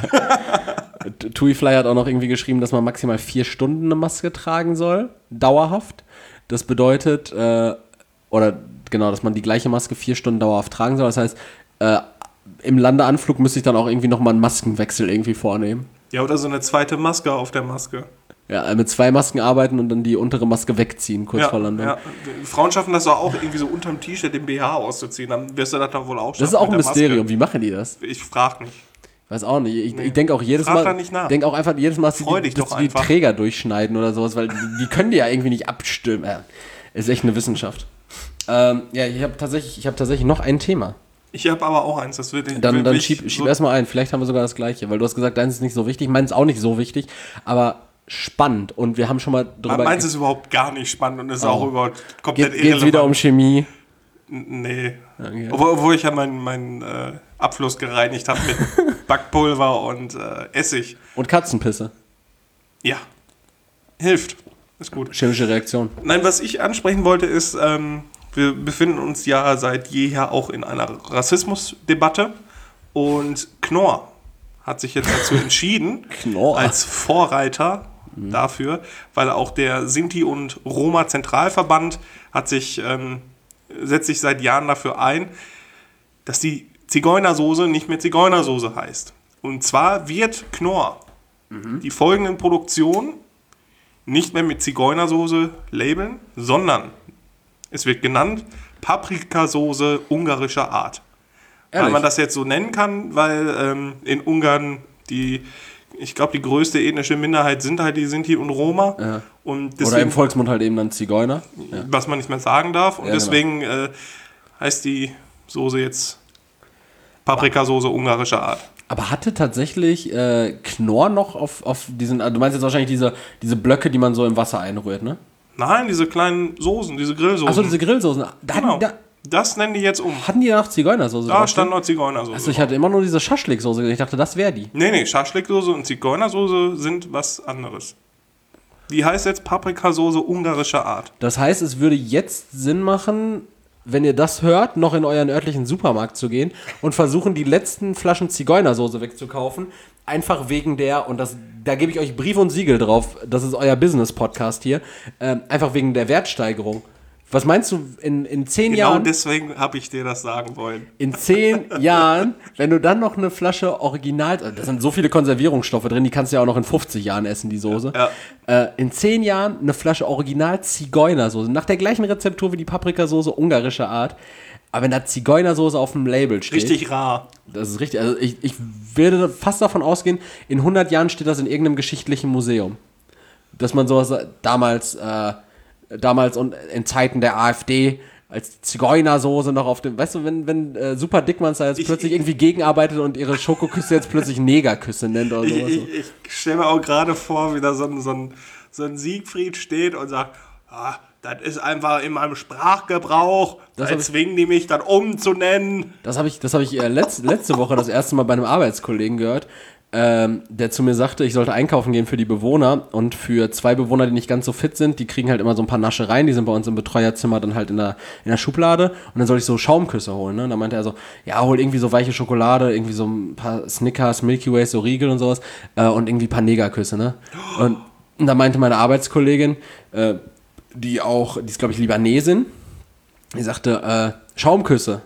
TuiFly hat auch noch irgendwie geschrieben, dass man maximal vier Stunden eine Maske tragen soll, dauerhaft. Das bedeutet, äh, oder genau, dass man die gleiche Maske vier Stunden dauerhaft tragen soll. Das heißt, äh, im Landeanflug müsste ich dann auch irgendwie nochmal einen Maskenwechsel irgendwie vornehmen. Ja, oder so eine zweite Maske auf der Maske. Ja, mit zwei Masken arbeiten und dann die untere Maske wegziehen, kurz ja, vor Landung. Ja. Frauen schaffen das auch irgendwie so unterm T-Shirt den B H auszuziehen. Dann wirst du das doch wohl auch schaffen. Das ist auch ein Mysterium. Maske. Wie machen die das? Ich frag nicht. Weiß auch nicht. Ich, nee. ich denke auch jedes Frag Mal, nicht nach. denk auch einfach jedes Mal, dass Freu die, dich dass doch die einfach. Träger durchschneiden oder sowas, weil die, die können die ja irgendwie nicht abstimmen. Ja, ist echt eine Wissenschaft. Ähm, ja, ich habe tatsächlich, ich hab tatsächlich noch ein Thema. Ich habe aber auch eins. Das wird Dann, dann schieb, schieb so erstmal ein. Vielleicht haben wir sogar das Gleiche, weil du hast gesagt, deins ist nicht so wichtig. Meins ist auch nicht so wichtig, aber spannend. Und wir haben schon mal drüber... Meins ist überhaupt gar nicht spannend und ist oh. auch überhaupt komplett Geht, geht's wieder um Chemie? Nee. Okay. Obwohl, obwohl ich ja meinen mein, äh, Abfluss gereinigt habe mit Backpulver und äh, Essig. Und Katzenpisse. Ja. Hilft. Ist gut. Chemische Reaktion. Nein, was ich ansprechen wollte ist, ähm, wir befinden uns ja seit jeher auch in einer Rassismusdebatte und Knorr hat sich jetzt dazu entschieden, Knorr. als Vorreiter mhm. dafür, weil auch der Sinti- und Roma-Zentralverband hat sich, ähm, setzt sich seit Jahren dafür ein, dass die Zigeunersoße nicht mehr Zigeunersoße heißt. Und zwar wird Knorr mhm. die folgenden Produktionen nicht mehr mit Zigeunersoße labeln, sondern es wird genannt Paprikasoße ungarischer Art. Ehrlich? Weil man das jetzt so nennen kann, weil ähm, in Ungarn die, ich glaube, die größte ethnische Minderheit sind halt die Sinti und Roma. Ja. Und deswegen, oder im Volksmund halt eben dann Zigeuner. Ja. Was man nicht mehr sagen darf. Und ja, deswegen genau. äh, heißt die Soße jetzt Paprikasoße ungarischer Art. Aber hatte tatsächlich äh, Knorr noch auf, auf diesen, also du meinst jetzt wahrscheinlich diese, diese Blöcke, die man so im Wasser einrührt, ne? Nein, diese kleinen Soßen, diese Grillsoßen. Achso, diese Grillsoßen. Da genau. hatten, da, das nennen die jetzt um. Hatten die noch Zigeunersoße? Da stand noch Zigeunersoße. Achso, ich hatte immer nur diese Schaschliksoße. Ich dachte, das wäre die. Nee, nee, Schaschliksoße und Zigeunersoße sind was anderes. Die heißt jetzt Paprikasoße ungarischer Art. Das heißt, es würde jetzt Sinn machen, wenn ihr das hört, noch in euren örtlichen Supermarkt zu gehen und versuchen, die letzten Flaschen Zigeunersoße wegzukaufen. Einfach wegen der, und das, da gebe ich euch Brief und Siegel drauf, das ist euer Business-Podcast hier, äh, einfach wegen der Wertsteigerung. Was meinst du, in, in zehn genau Jahren... Genau deswegen habe ich dir das sagen wollen. In zehn Jahren, wenn du dann noch eine Flasche Original... Da sind so viele Konservierungsstoffe drin, die kannst du ja auch noch in fünfzig Jahren essen, die Soße. Ja. Äh, in zehn Jahren eine Flasche Original Zigeunersoße, nach der gleichen Rezeptur wie die Paprikasoße ungarischer Art. Aber wenn da Zigeunersoße auf dem Label steht... Richtig rar. Das ist richtig. Also ich, ich würde fast davon ausgehen, in hundert Jahren steht das in irgendeinem geschichtlichen Museum. Dass man sowas damals... Äh, Damals und in Zeiten der AfD als Zigeunersoße noch auf dem, weißt du, wenn, wenn äh, Super Dickmanns da jetzt ich, plötzlich irgendwie gegenarbeitet und ihre Schokoküsse jetzt plötzlich Negerküsse nennt oder sowas. Ich, ich, ich stelle mir auch gerade vor, wie da so ein, so, ein, so ein Siegfried steht und sagt, ah, das ist einfach in meinem Sprachgebrauch, da zwingen die mich dann umzunennen. Das habe ich, das hab ich äh, letzt, letzte Woche das erste Mal bei einem Arbeitskollegen gehört. Ähm, der zu mir sagte, ich sollte einkaufen gehen für die Bewohner und für zwei Bewohner, die nicht ganz so fit sind, die kriegen halt immer so ein paar Naschereien, die sind bei uns im Betreuerzimmer dann halt in der, in der Schublade und dann soll ich so Schaumküsse holen, ne? Und dann meinte er so, ja, hol irgendwie so weiche Schokolade, irgendwie so ein paar Snickers, Milky Ways, so Riegel und sowas äh, und irgendwie ein paar Negerküsse, ne? Und, und da meinte meine Arbeitskollegin, äh, die auch, die ist glaube ich Libanesin, die sagte, äh, Schaumküsse,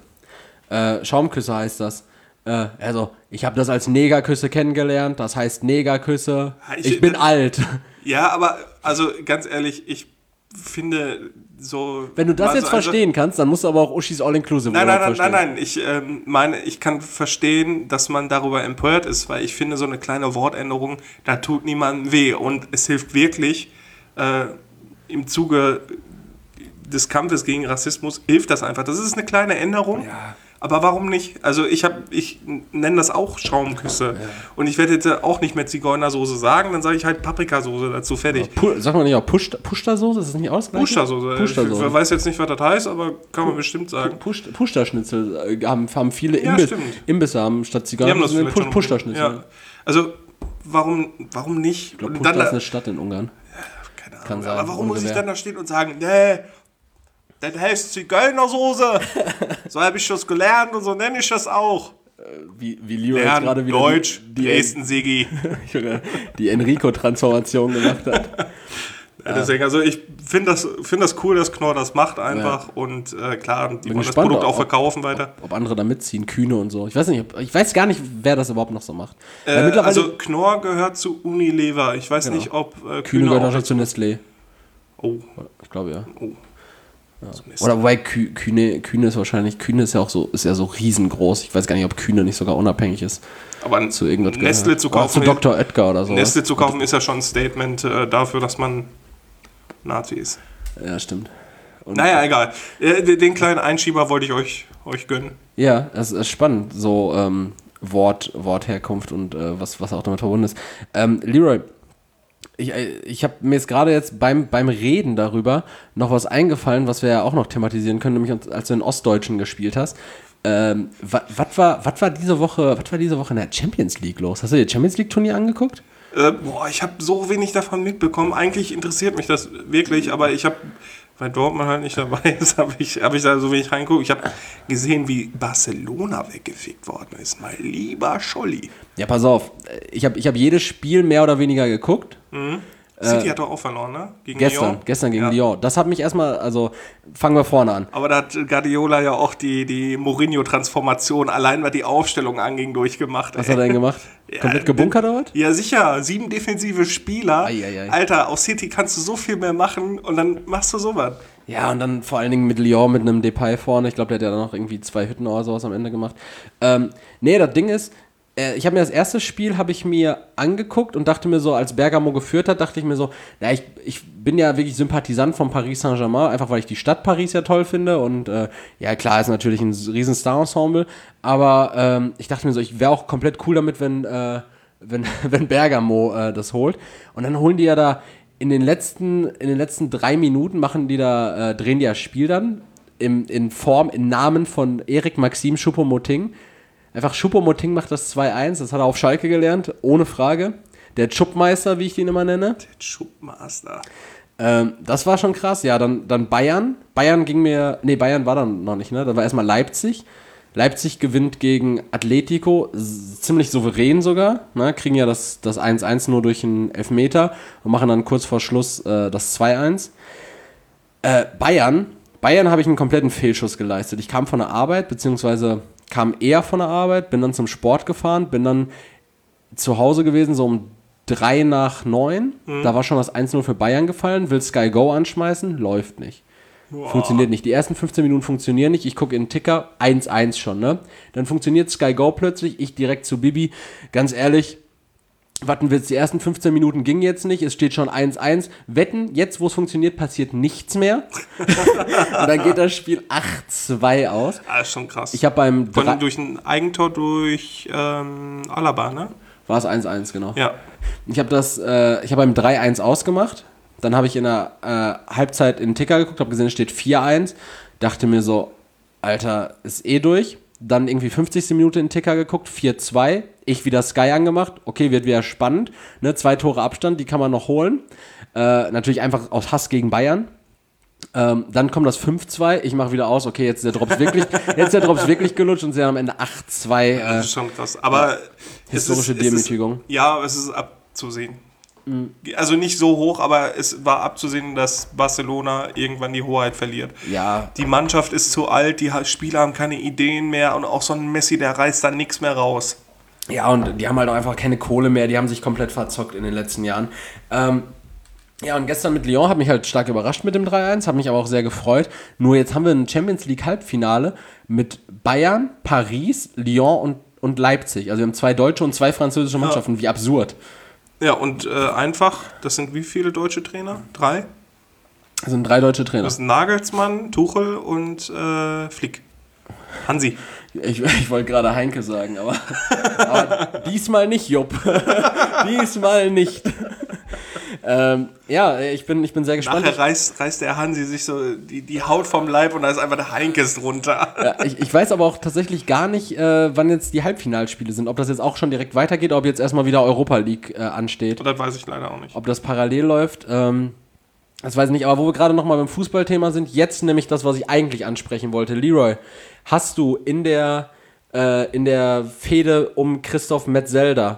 äh, Schaumküsse heißt das. Äh, also, ich habe das als Negerküsse kennengelernt, das heißt Negerküsse, ich, ich bin alt. Ja, aber, also ganz ehrlich, ich finde so... Wenn du das jetzt also, verstehen kannst, dann musst du aber auch Uschis All-Inclusive Nein, nein, nein, verstehen. nein, nein, ich ähm, meine, ich kann verstehen, dass man darüber empört ist, weil ich finde, so eine kleine Wortänderung, da tut niemandem weh und es hilft wirklich, äh, im Zuge des Kampfes gegen Rassismus, hilft das einfach. Das ist eine kleine Änderung. Ja. Aber warum nicht? Also ich habe, ich nenne das auch Schaumküsse. Ja. Und ich werde jetzt auch nicht mehr Zigeunersoße sagen, dann sage ich halt Paprikasoße dazu, fertig. Pu- Sag mal nicht auch Push- Pushta-Soße? Ist das nicht aus? Pushta-Soße. Pushta-Soße. Ich weiß jetzt nicht, was das heißt, aber kann man bestimmt sagen. Push- Pushta-Schnitzel haben, haben viele Imbiss, ja, Imbisse haben statt Zigeunersoße Push- Pushta-Schnitzel. Ja. Also warum, warum nicht? Ich glaube, Pushta ist eine Stadt in Ungarn. Ja, keine Ahnung. Kann sein, aber warum ungefähr. muss ich dann da stehen und sagen, nee, das heißt Zigeunersoße. So habe ich das gelernt und so nenne ich das auch. Wie, wie Leo jetzt gerade wieder Deutsch, die, Dresden, Sigi. die Enrico-Transformation gemacht hat. Ja, deswegen, also ich finde das, find das cool, dass Knorr das macht einfach. Ja. Und äh, klar, die wollen das Produkt auch verkaufen ob, weiter. Ob, ob andere da mitziehen, Kühne und so. Ich weiß nicht, ich weiß gar nicht, wer das überhaupt noch so macht. Äh, also Knorr gehört zu Unilever. Ich weiß genau. nicht, ob äh, Kühne, Kühne gehört auch zu Nestlé. Oh. Ich glaube, ja. Oh. Ja. Oder wobei Kühne, Kühne ist wahrscheinlich, Kühne ist ja auch so, ist ja so riesengroß. Ich weiß gar nicht, ob Kühne nicht sogar unabhängig ist. Aber zu irgendwas Nestle zu kaufen, zu Doktor Oetker oder so. Nestle zu kaufen ist ja schon ein Statement äh, dafür, dass man Nazi ist. Ja, stimmt. Und naja, egal. Äh, den kleinen Einschieber wollte ich euch, euch gönnen. Ja, das ist spannend, so ähm, Wort, Wortherkunft und äh, was, was auch damit verbunden ist. Ähm, Leroy, Ich, ich habe mir jetzt gerade jetzt beim, beim Reden darüber noch was eingefallen, was wir ja auch noch thematisieren können, nämlich als du in Ostdeutschen gespielt hast. Ähm, was war, was war diese Woche, was war diese Woche in der Champions League los? Hast du dir Champions League Turnier angeguckt? Äh, boah, ich habe so wenig davon mitbekommen. Eigentlich interessiert mich das wirklich, aber ich habe, weil Dortmund halt nicht dabei ist, habe ich, hab ich da so wenig reingeguckt. Ich habe gesehen, wie Barcelona weggefickt worden ist. Mein lieber Scholli. Ja, pass auf. Ich habe ich hab jedes Spiel mehr oder weniger geguckt. Mhm. City äh, hat doch auch verloren, ne? Gegen gestern, Lyon. Gestern gegen ja. Lyon. Das hat mich erstmal, also fangen wir vorne an. Aber da hat Guardiola ja auch die, die Mourinho-Transformation, allein was die Aufstellung anging, durchgemacht. Was ey. hat er denn gemacht? Ja, komplett gebunkert oder was? Ja, sicher. Sieben defensive Spieler. Ei, ei, ei. Alter, aus City kannst du so viel mehr machen und dann machst du sowas. Ja, und dann vor allen Dingen mit Lyon, mit einem Depay vorne. Ich glaube, der hat ja dann noch irgendwie zwei Hütten oder sowas am Ende gemacht. Ähm, nee, das Ding ist, ich habe mir das erste Spiel habe ich mir angeguckt und dachte mir so, als Bergamo geführt hat, dachte ich mir so, na, ich, ich bin ja wirklich Sympathisant von Paris Saint-Germain, einfach weil ich die Stadt Paris ja toll finde und äh, ja klar, ist natürlich ein riesen Star-Ensemble, aber ähm, ich dachte mir so, ich wäre auch komplett cool damit, wenn, äh, wenn, wenn Bergamo äh, das holt und dann holen die ja da in den letzten, in den letzten drei Minuten machen die da, äh, drehen die das Spiel dann im, in Form, in Namen von Erik Maxim Choupo-Moting. Einfach Choupo-Moting macht das zwei eins, das hat er auf Schalke gelernt, ohne Frage. Der Schubmeister, wie ich den immer nenne. Der Schubmaster. Ähm, das war schon krass, ja, dann, dann Bayern. Bayern ging mir, nee, Bayern war dann noch nicht, ne? Da war erstmal Leipzig. Leipzig gewinnt gegen Atletico, ziemlich souverän sogar, ne? Kriegen ja das, das eins eins nur durch einen Elfmeter und machen dann kurz vor Schluss äh, das zwei eins. Äh, Bayern, Bayern habe ich einen kompletten Fehlschuss geleistet. Ich kam von der Arbeit, beziehungsweise kam eher von der Arbeit, bin dann zum Sport gefahren, bin dann zu Hause gewesen, so um drei nach neun. Mhm. Da war schon das eins null für Bayern gefallen, will Sky Go anschmeißen, läuft nicht. Wow. Funktioniert nicht. Die ersten fünfzehn Minuten funktionieren nicht. Ich gucke in den Ticker, eins eins schon, ne? Dann funktioniert Sky Go plötzlich, ich direkt zu Bibi. Ganz ehrlich, warten wir jetzt, die ersten fünfzehn Minuten ging jetzt nicht, es steht schon eins eins. Wetten, jetzt wo es funktioniert, passiert nichts mehr. Und dann geht das Spiel acht zwei aus. Ah, ist schon krass. Ich habe beim Von, Dra- durch ein Eigentor durch ähm, Alaba, ne? War es eins eins, genau. Ja. Ich habe das, äh, ich habe beim drei eins ausgemacht. Dann habe ich in der äh, Halbzeit in den Ticker geguckt, habe gesehen, es steht vier eins. Dachte mir so, Alter, ist eh durch. Dann irgendwie fünfzigste Minute in den Ticker geguckt, vier zwei. Ich wieder Sky angemacht. Okay, wird wieder spannend. Ne, zwei Tore Abstand, die kann man noch holen. Äh, natürlich einfach aus Hass gegen Bayern. Ähm, dann kommt das fünf zwei. Ich mache wieder aus. Okay, jetzt ist der Drops wirklich, jetzt ist der Drops wirklich gelutscht und sie haben am Ende acht zwei. Äh, das ist schon krass. Aber historische es ist, Demütigung. Es ist, ja, es ist abzusehen. Mhm. Also nicht so hoch, aber es war abzusehen, dass Barcelona irgendwann die Hoheit verliert. Ja. Die Mannschaft ist zu alt, die Spieler haben keine Ideen mehr und auch so ein Messi, der reißt da nichts mehr raus. Ja, und die haben halt auch einfach keine Kohle mehr, die haben sich komplett verzockt in den letzten Jahren. Ähm, ja, und gestern mit Lyon hat mich halt stark überrascht mit dem drei eins, hat mich aber auch sehr gefreut. Nur jetzt haben wir ein Champions League Halbfinale mit Bayern, Paris, Lyon und, und Leipzig. Also wir haben zwei deutsche und zwei französische Mannschaften, ja. Wie absurd. Ja, und äh, einfach, das sind wie viele deutsche Trainer? Drei? Das sind drei deutsche Trainer. Das sind Nagelsmann, Tuchel und äh, Flick. Hansi. Ich, ich wollte gerade Heinke sagen, aber, aber diesmal nicht, Jupp. Diesmal nicht. ähm, ja, ich bin, ich bin sehr gespannt. Nachher reißt, reißt der Hansi sich so die, die Haut vom Leib und da ist einfach der Heinkes drunter. Ja, ich, ich weiß aber auch tatsächlich gar nicht, äh, wann jetzt die Halbfinalspiele sind. Ob das jetzt auch schon direkt weitergeht, ob jetzt erstmal wieder Europa League äh, ansteht. Das weiß ich leider auch nicht. Ob das parallel läuft, ähm, das weiß ich nicht. Aber wo wir gerade nochmal beim Fußballthema sind, jetzt nämlich das, was ich eigentlich ansprechen wollte. Leroy, hast du in der, äh, in der Fehde um Christoph Metzelder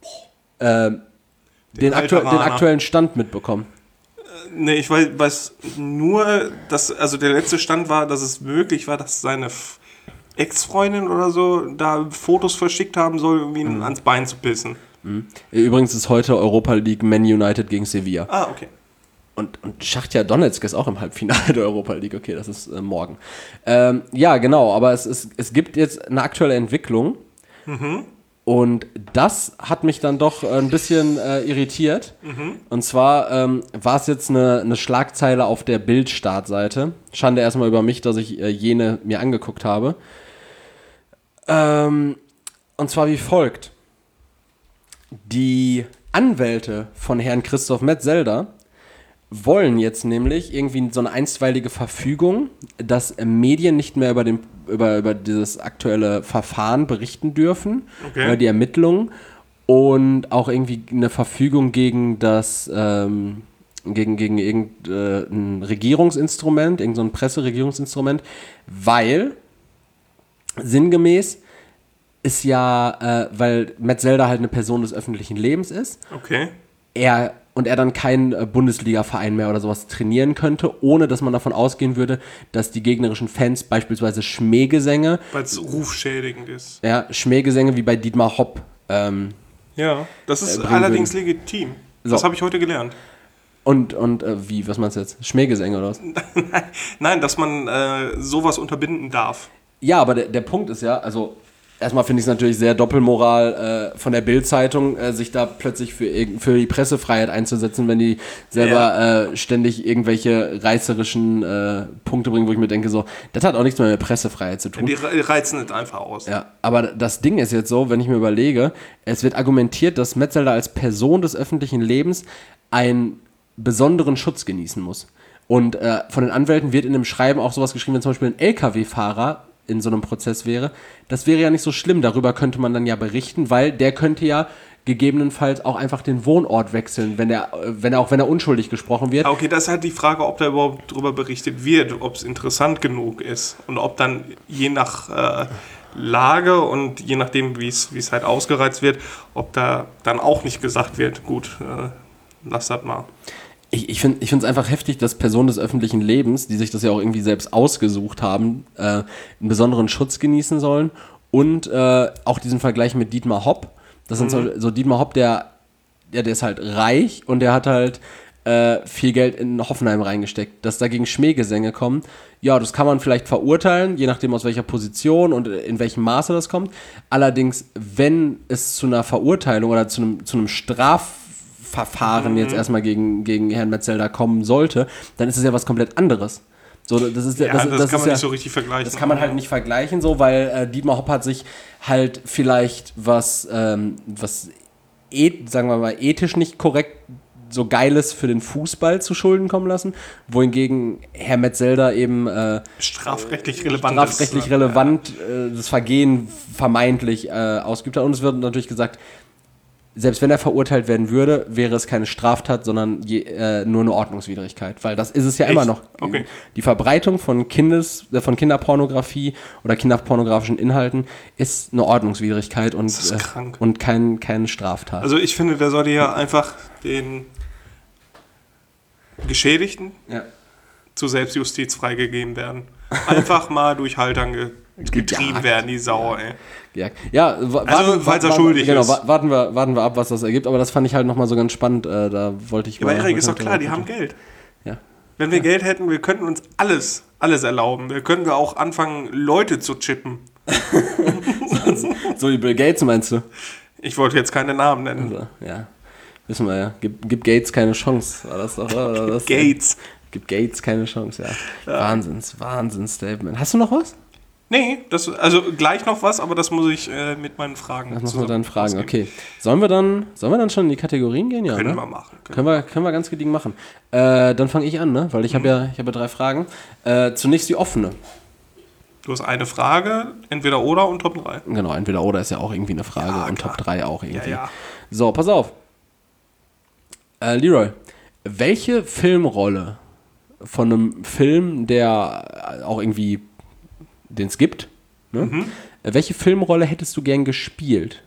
äh, den, aktu- den aktuellen Stand mitbekommen? Nee, ich weiß, weiß nur, dass, also der letzte Stand war, dass es möglich war, dass seine F- Ex-Freundin oder so da Fotos verschickt haben soll, um ihn mhm. ans Bein zu pissen. Mhm. Übrigens ist heute Europa League Man United gegen Sevilla. Ah, okay. Und, und Schachtja Donetsk ist auch im Halbfinale der Europa League. Okay, das ist äh, morgen. Ähm, ja, genau, aber es, es, es gibt jetzt eine aktuelle Entwicklung. Mhm. Und das hat mich dann doch ein bisschen äh, irritiert. Mhm. Und zwar ähm, war es jetzt eine, eine Schlagzeile auf der Bild-Startseite. Schande erstmal über mich, dass ich äh, jene mir angeguckt habe. Ähm, und zwar wie folgt. Die Anwälte von Herrn Christoph Metzelder wollen jetzt nämlich irgendwie so eine einstweilige Verfügung, dass Medien nicht mehr über, den, über, über dieses aktuelle Verfahren berichten dürfen, okay. über die Ermittlungen und auch irgendwie eine Verfügung gegen das ähm, gegen, gegen irgendein Regierungsinstrument, irgendein so Presseregierungsinstrument, weil sinngemäß ist ja, äh, weil Metzelder halt eine Person des öffentlichen Lebens ist. Okay. Er und er dann keinen äh, Bundesliga-Verein mehr oder sowas trainieren könnte, ohne dass man davon ausgehen würde, dass die gegnerischen Fans beispielsweise Schmähgesänge, weil es rufschädigend ist. ja, Schmähgesänge wie bei Dietmar Hopp, ähm, Ja, das ist äh, bringen allerdings würden. legitim. So. Das habe ich heute gelernt. Und, und äh, wie, was meinst du jetzt? Schmähgesänge oder was? Nein, dass man äh, sowas unterbinden darf. Ja, aber der, der Punkt ist ja, also erstmal finde ich es natürlich sehr Doppelmoral äh, von der Bild-Zeitung, äh, sich da plötzlich für, irg- für die Pressefreiheit einzusetzen, wenn die selber Ja. äh, ständig irgendwelche reißerischen äh, Punkte bringen, wo ich mir denke, so, das hat auch nichts mehr mit Pressefreiheit zu tun. Die re- reizen es einfach aus. Ja, aber das Ding ist jetzt so, wenn ich mir überlege, es wird argumentiert, dass Metzelder als Person des öffentlichen Lebens einen besonderen Schutz genießen muss. Und äh, von den Anwälten wird in dem Schreiben auch sowas geschrieben, wenn zum Beispiel ein L K W-Fahrer in so einem Prozess wäre. Das wäre ja nicht so schlimm, darüber könnte man dann ja berichten, weil der könnte ja gegebenenfalls auch einfach den Wohnort wechseln, wenn er, wenn er auch wenn er unschuldig gesprochen wird. Okay, das ist halt die Frage, ob da überhaupt drüber berichtet wird, ob es interessant genug ist und ob dann je nach äh, Lage und je nachdem, wie es wie es halt ausgereizt wird, ob da dann auch nicht gesagt wird, gut, äh, lass das mal. Ich, ich finde es einfach heftig, dass Personen des öffentlichen Lebens, die sich das ja auch irgendwie selbst ausgesucht haben, äh, einen besonderen Schutz genießen sollen. Und äh, auch diesen Vergleich mit Dietmar Hopp. Das sind so, so Dietmar Hopp, der, der, der ist halt reich und der hat halt äh, viel Geld in Hoffenheim reingesteckt. Dass dagegen Schmähgesänge kommen, ja, das kann man vielleicht verurteilen, je nachdem aus welcher Position und in welchem Maße das kommt. Allerdings, wenn es zu einer Verurteilung oder zu einem, zu einem Straf Verfahren jetzt erstmal gegen, gegen Herrn Metzelder kommen sollte, dann ist es ja was komplett anderes. So, das ist, Ja, das, das, das kann ist man ja, nicht so richtig vergleichen. Das kann man halt nicht vergleichen, so, weil äh, Dietmar Hopp hat sich halt vielleicht was, ähm, was eth, sagen wir mal, ethisch nicht korrekt so Geiles für den Fußball zu Schulden kommen lassen, wohingegen Herr Metzelder eben äh, strafrechtlich relevant strafrechtlich ist. relevant äh, das Vergehen vermeintlich äh, ausgeübt hat. Und es wird natürlich gesagt, selbst wenn er verurteilt werden würde, wäre es keine Straftat, sondern je, äh, nur eine Ordnungswidrigkeit. Weil das ist es ja Echt? immer noch. Okay. Die Verbreitung von, Kindes, äh, von Kinderpornografie oder kinderpornografischen Inhalten ist eine Ordnungswidrigkeit und, Das ist äh, krank. und kein, keine Straftat. Also ich finde, der sollte ja einfach den Geschädigten ja. zur Selbstjustiz freigegeben werden. Einfach mal durch Haltern ge getrieben Gejagt. werden, die Sau, ey. Ja, ja wa- Also, warten- falls er warten- schuldig genau, ist. wa- Warten wir, warten wir ab, was das ergibt. Aber das fand ich halt nochmal so ganz spannend. Äh, da wollte ich Aber mal- Erik, ist doch wollte- klar, die haben Geld. Ja. Wenn wir Geld hätten, wir könnten uns alles, alles erlauben. Wir könnten wir auch anfangen, Leute zu chippen. So wie Bill Gates, meinst du? Ich wollte jetzt keine Namen nennen. Also, ja, wissen wir ja. Gib, gib Gates keine Chance, war das doch, oder? Das, Gates. Gib Gates keine Chance, ja. Wahnsinns, Wahnsinns-Statement. Hast du noch was? Nee, das, also gleich noch was, aber das muss ich äh, mit meinen Fragen Das müssen wir zusammen dann fragen, ausgeben. okay. Sollen wir dann, sollen wir dann schon in die Kategorien gehen? Ja, Können ne? wir machen. Können Können wir, können wir ganz gediegen machen. Äh, dann fange ich an, ne? Weil ich habe ja, ich habe ja drei Fragen. Äh, zunächst die offene. Du hast eine Frage, entweder oder und Top drei. Genau, entweder oder ist ja auch irgendwie eine Frage Ja, und klar. Top drei auch irgendwie. Ja, ja. So, pass auf. Äh, Leroy, welche Filmrolle von einem Film, der auch irgendwie, den es gibt, ne? Mhm. Äh, welche Filmrolle hättest du gern gespielt?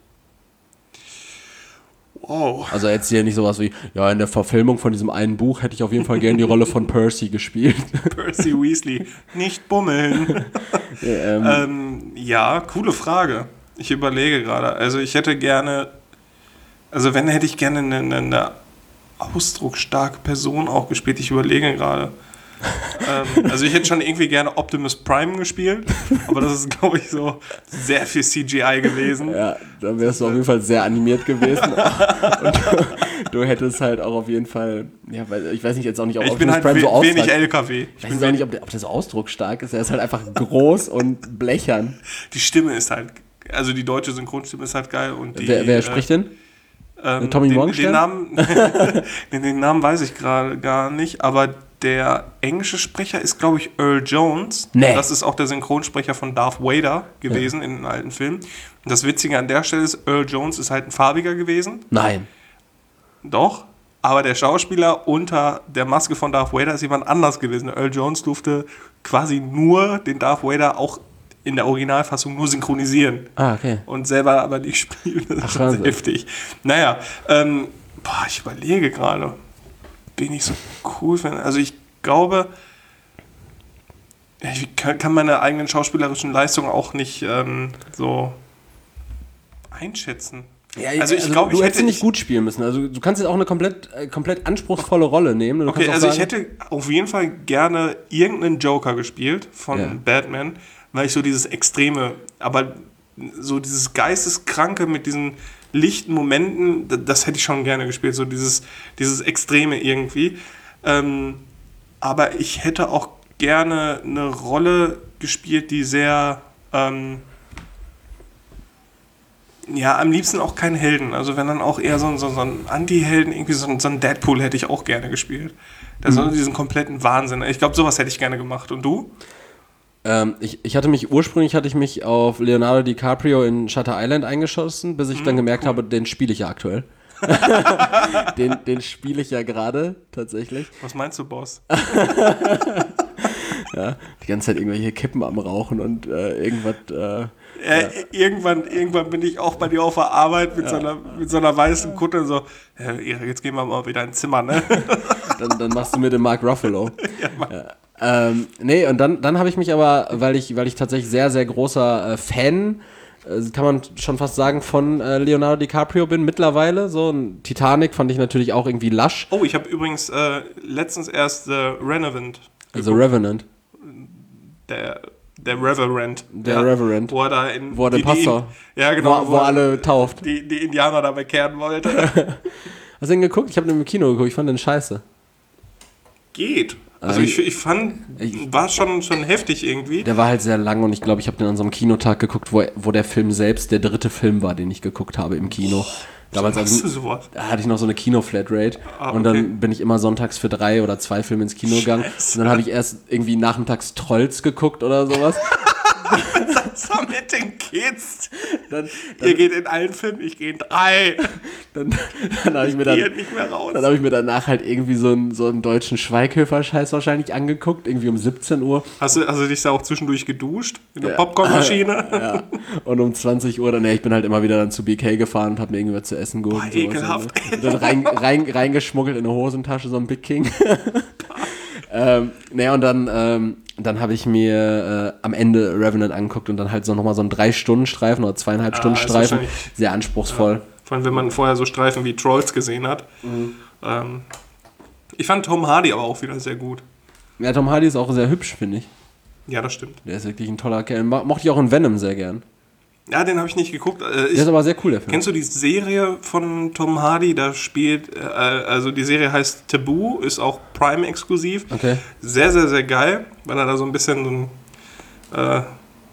Wow. Also jetzt hier nicht sowas wie, ja, in der Verfilmung von diesem einen Buch hätte ich auf jeden Fall gern die Rolle von Percy gespielt. Percy Weasley. Nicht bummeln. Ja, ähm, ähm, ja, coole Frage. Ich überlege gerade. Also ich hätte gerne, also wenn, hätte ich gerne eine, eine, eine ausdrucksstarke Person auch gespielt. Ich überlege gerade. ähm, also ich hätte schon irgendwie gerne Optimus Prime gespielt, aber das ist, glaube ich, so sehr viel C G I gewesen. Ja, dann wärst du auf jeden Fall sehr animiert gewesen. Und du, du hättest halt auch auf jeden Fall, ja, weil ich weiß nicht jetzt auch nicht, ob Ich bin Optimus halt Prime we so wenig aussieht. L K W. Ich Ich weiß bin jetzt auch nicht, ob der, ob der so ausdrucksstark ist. Er ist halt einfach groß und blechern. Die Stimme ist halt, also die deutsche Synchronstimme ist halt geil. Und die, wer wer spricht denn? Ähm, Tommy den, Morgenstern? den, Namen, den, den Namen weiß ich gerade gar nicht, aber der englische Sprecher ist, glaube ich, Earl Jones. Nee. Das ist auch der Synchronsprecher von Darth Vader gewesen ja. in den alten Filmen. Und das Witzige an der Stelle ist, Earl Jones ist halt ein farbiger gewesen. Nein. Doch. Aber der Schauspieler unter der Maske von Darth Vader ist jemand anders gewesen. Earl Jones durfte quasi nur den Darth Vader auch in der Originalfassung nur synchronisieren. Ah, okay. Und selber aber nicht spielen. Das Ach, ist schon Wahnsinn. heftig. Naja, ähm, Boah, ich überlege gerade, wen ich so cool finde. Also ich glaube, ich kann, kann meine eigenen schauspielerischen Leistungen auch nicht ähm, so einschätzen. Ja, also ich also glaube, du ich hättest hätte nicht gut spielen müssen. Also du kannst jetzt auch eine komplett, äh, komplett anspruchsvolle Rolle nehmen. Du Okay, kannst auch also sagen, ich hätte auf jeden Fall gerne irgendeinen Joker gespielt von Ja. Batman, weil ich so dieses Extreme, aber so dieses Geisteskranke mit diesen lichten Momenten, das, das hätte ich schon gerne gespielt, so dieses, dieses Extreme irgendwie. Ähm, aber ich hätte auch gerne eine Rolle gespielt, die sehr, ähm, ja, am liebsten auch keinen Helden. Also wenn dann auch eher so, ein- so, so ein Anti-Helden, irgendwie so ein, so ein Deadpool hätte ich auch gerne gespielt. Der Mhm. so diesen kompletten Wahnsinn. Ich glaube, sowas hätte ich gerne gemacht. Und du? Ähm, ich, ich hatte mich, ursprünglich hatte ich mich auf Leonardo DiCaprio in Shutter Island eingeschossen, bis ich dann gemerkt habe, den spiele ich ja aktuell. den den spiele ich ja gerade, tatsächlich. Was meinst du, Boss? Ja, die ganze Zeit irgendwelche Kippen am Rauchen und äh, irgendwas. Äh, Äh, irgendwann, irgendwann bin ich auch bei dir auf der Arbeit mit, so, einer, mit so einer weißen Kutte und so, ja, Erik, jetzt gehen wir mal wieder ins Zimmer, ne? dann, dann machst du mir den Mark Ruffalo. Ja, Mann. Ja. Ähm, nee, und dann, dann habe ich mich aber, weil ich, weil ich tatsächlich sehr, sehr großer äh, Fan, äh, kann man schon fast sagen, von äh, Leonardo DiCaprio bin mittlerweile. So ein Titanic fand ich natürlich auch irgendwie lasch. Oh, ich habe übrigens äh, letztens erst The Revenant Also Revenant. der, der Reverend. Der ja, Reverend. Wo er da in... Wo er den die- die- Pastor. Ja, genau. Wo, wo er alle tauft. Die, die Indianer dabei kehren wollte. Hast du den geguckt? Ich habe den im Kino geguckt, ich fand den scheiße. Geht. Also Ähm, ich, ich fand, war schon, schon heftig irgendwie. Der war halt sehr lang und ich glaube, ich habe den an so einem Kinotag geguckt, wo, wo der Film selbst der dritte Film war, den ich geguckt habe im Kino. Damals Machst du also, sowas? da hatte ich noch so eine Kino-Flatrate Ah, und okay. dann bin ich immer sonntags für drei oder zwei Filme ins Kino gegangen. Scheiße. Und dann habe ich erst irgendwie nachmittags Trolls geguckt oder sowas. So mit den Kids. Dann, Ihr geht in allen Filmen, ich gehe in drei. dann, dann habe ich mir Gehe dann... nicht mehr raus. Dann habe ich mir danach halt irgendwie so einen, so einen deutschen Schweighöfer-Scheiß wahrscheinlich angeguckt, irgendwie um siebzehn Uhr. Hast du, hast du dich da auch zwischendurch geduscht? In der Ja. Popcornmaschine? Ja. Und um zwanzig Uhr dann, ja, ich bin halt immer wieder dann zu B K gefahren und hab mir irgendwas zu essen geholt. Boah, und sowas. ekelhaft. Und dann rein, rein, reingeschmuggelt in eine Hosentasche, so ein Big King. ähm, naja, und dann, ähm, dann habe ich mir äh, am Ende Revenant angeguckt und dann halt so nochmal so einen drei-Stunden-Streifen oder zweieinhalb Stunden ist Streifen. wahrscheinlich- Sehr anspruchsvoll. Vor allem, wenn man vorher so Streifen wie Trolls gesehen hat. Ähm, ich fand Tom Hardy aber auch wieder sehr gut. Ja, Tom Hardy ist auch sehr hübsch, finde ich. Ja, das stimmt. Der ist wirklich ein toller Kerl. Mo- Mochte ich auch in Venom sehr gern. Ja, den habe ich nicht geguckt. Äh, ich, Der ist aber sehr cool, der Film. Kennst du die Serie von Tom Hardy? Da spielt, äh, also die Serie heißt Taboo, ist auch Prime-exklusiv. Okay. Sehr, sehr, sehr geil, weil er da so ein bisschen so ein, äh,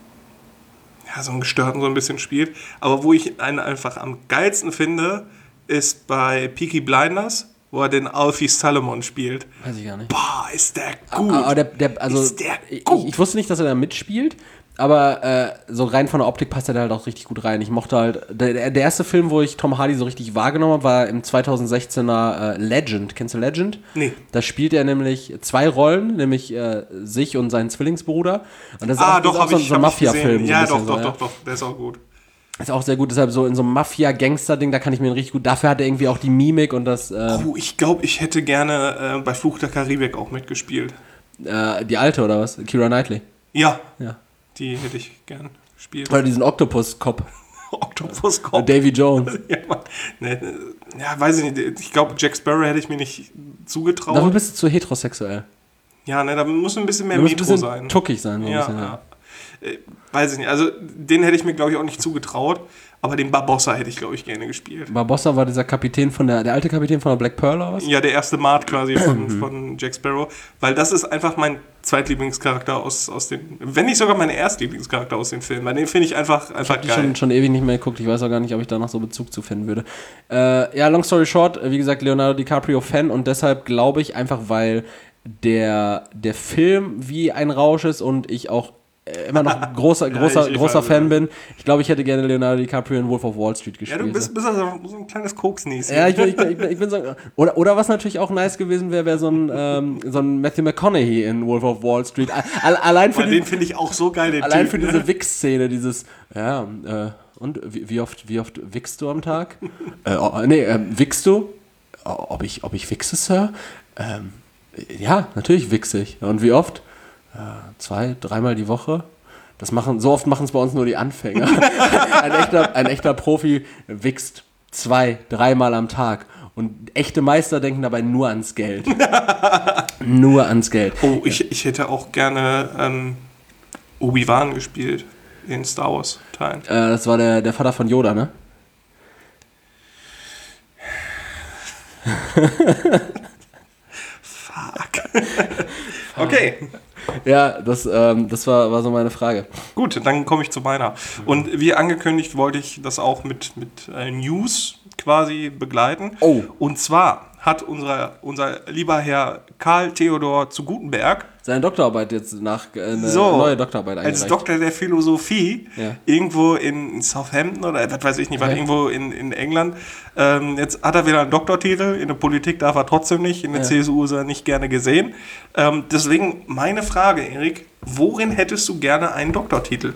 ja, so einen Gestörten so ein bisschen spielt. Aber wo ich einen einfach am geilsten finde, ist bei Peaky Blinders, wo er den Alfie Solomon spielt. Weiß ich gar nicht. Boah, ist der gut. Aber der, der, also, Ist der ich, gut. ich wusste nicht, dass er da mitspielt, aber äh, so rein von der Optik passt er da halt auch richtig gut rein. Ich mochte halt, der, der erste Film, wo ich Tom Hardy so richtig wahrgenommen habe, war im zweitausendsechzehner äh, Legend. Kennst du Legend? Nee. Da spielt er nämlich zwei Rollen, nämlich äh, sich und seinen Zwillingsbruder. Und das ist ah, auch, doch, das ist auch habe so, ich, so ein hab ich gesehen. Mafia-Film. so ein Ja, bisschen doch, so, doch, ja. doch, doch, der ist auch gut. Ist auch sehr gut, deshalb so in so einem Mafia-Gangster-Ding, da kann ich mir richtig gut, dafür hat er irgendwie auch die Mimik und das, äh, Oh, ich glaube, ich hätte gerne äh, bei Fluch der Karibik auch mitgespielt. äh, die alte oder was? Keira Knightley. Ja, Ja. die hätte ich gern gespielt. Oder diesen Octopus-Cop. Octopus Cop. Davy Jones. Ja, Mann. Nee, nee, ja, weiß ich nicht. Ich glaube, Jack Sparrow hätte ich mir nicht zugetraut. Dafür bist du zu heterosexuell. Ja, ne, da muss ein bisschen mehr Du musst ein Metro bisschen sein. tuckig sein. So ein Ja, bisschen, ja. Äh, weiß ich nicht. Also, den hätte ich mir, glaube ich, auch nicht zugetraut. Aber den Barbossa hätte ich, glaube ich, gerne gespielt. Barbossa war dieser Kapitän von der, der alte Kapitän von der Black Pearl oder was? Ja, der erste Mart quasi von, von Jack Sparrow. Weil das ist einfach mein Zweitlieblingscharakter aus, aus den, wenn nicht sogar mein Erstlieblingscharakter aus den Filmen. Weil den finde ich einfach, einfach Ich geil. habe schon, schon ewig nicht mehr geguckt. Ich weiß auch gar nicht, ob ich da noch so Bezug zu finden würde. Äh, ja, long story short, wie gesagt, Leonardo DiCaprio Fan und deshalb glaube ich einfach, weil der, der Film wie ein Rausch ist und ich auch äh, immer noch großer, Ja, großer, ich- ich großer weiß, Fan ja. bin. Ich glaube, ich hätte gerne Leonardo DiCaprio in Wolf of Wall Street Ja, gespielt. du bist, bist also so ein kleines Koksnies. Ja, ich bin, ich bin, ich bin, ich bin so. Oder, oder was natürlich auch nice gewesen wäre, wäre so ein, ähm, so ein Matthew McConaughey in Wolf of Wall Street. All, allein für, Weil die, den finde ich auch so geil, den allein Typ, für ne? diese Wichs-Szene, dieses, ja, äh, und wie, wie oft, wie oft wichst du am Tag? äh, oh, nee, äh, wichst du? ob ich, ob ich wichse, Sir? Ähm, ja, natürlich wichse ich. Und wie oft? Äh, zwei, dreimal die Woche. Das machen, so oft machen es bei uns nur die Anfänger. ein, echter, ein echter Profi wichst zwei, dreimal am Tag. Und echte Meister denken dabei nur ans Geld. Nur ans Geld. Oh, ich, ich hätte auch gerne ähm, Obi-Wan gespielt in Star Wars-Teilen. Äh, das war der, der Vater von Yoda, ne? Fuck. Okay. Ja, das, ähm, das war, war so meine Frage. Gut, dann komme ich zu meiner. Und wie angekündigt, wollte ich das auch mit, mit äh, News quasi begleiten. Oh. Und zwar hat unser, unser lieber Herr Karl Theodor zu Gutenberg Seine Doktorarbeit jetzt nach, äh, eine so, neue Doktorarbeit eingereicht. als Doktor der Philosophie Ja. irgendwo in Southampton oder was weiß ich nicht, was, Okay. irgendwo in, in England. Ähm, jetzt hat er wieder einen Doktortitel, in der Politik darf er trotzdem nicht, in der Ja. C S U ist er nicht gerne gesehen. Ähm, deswegen meine Frage, Erik, worin hättest du gerne einen Doktortitel?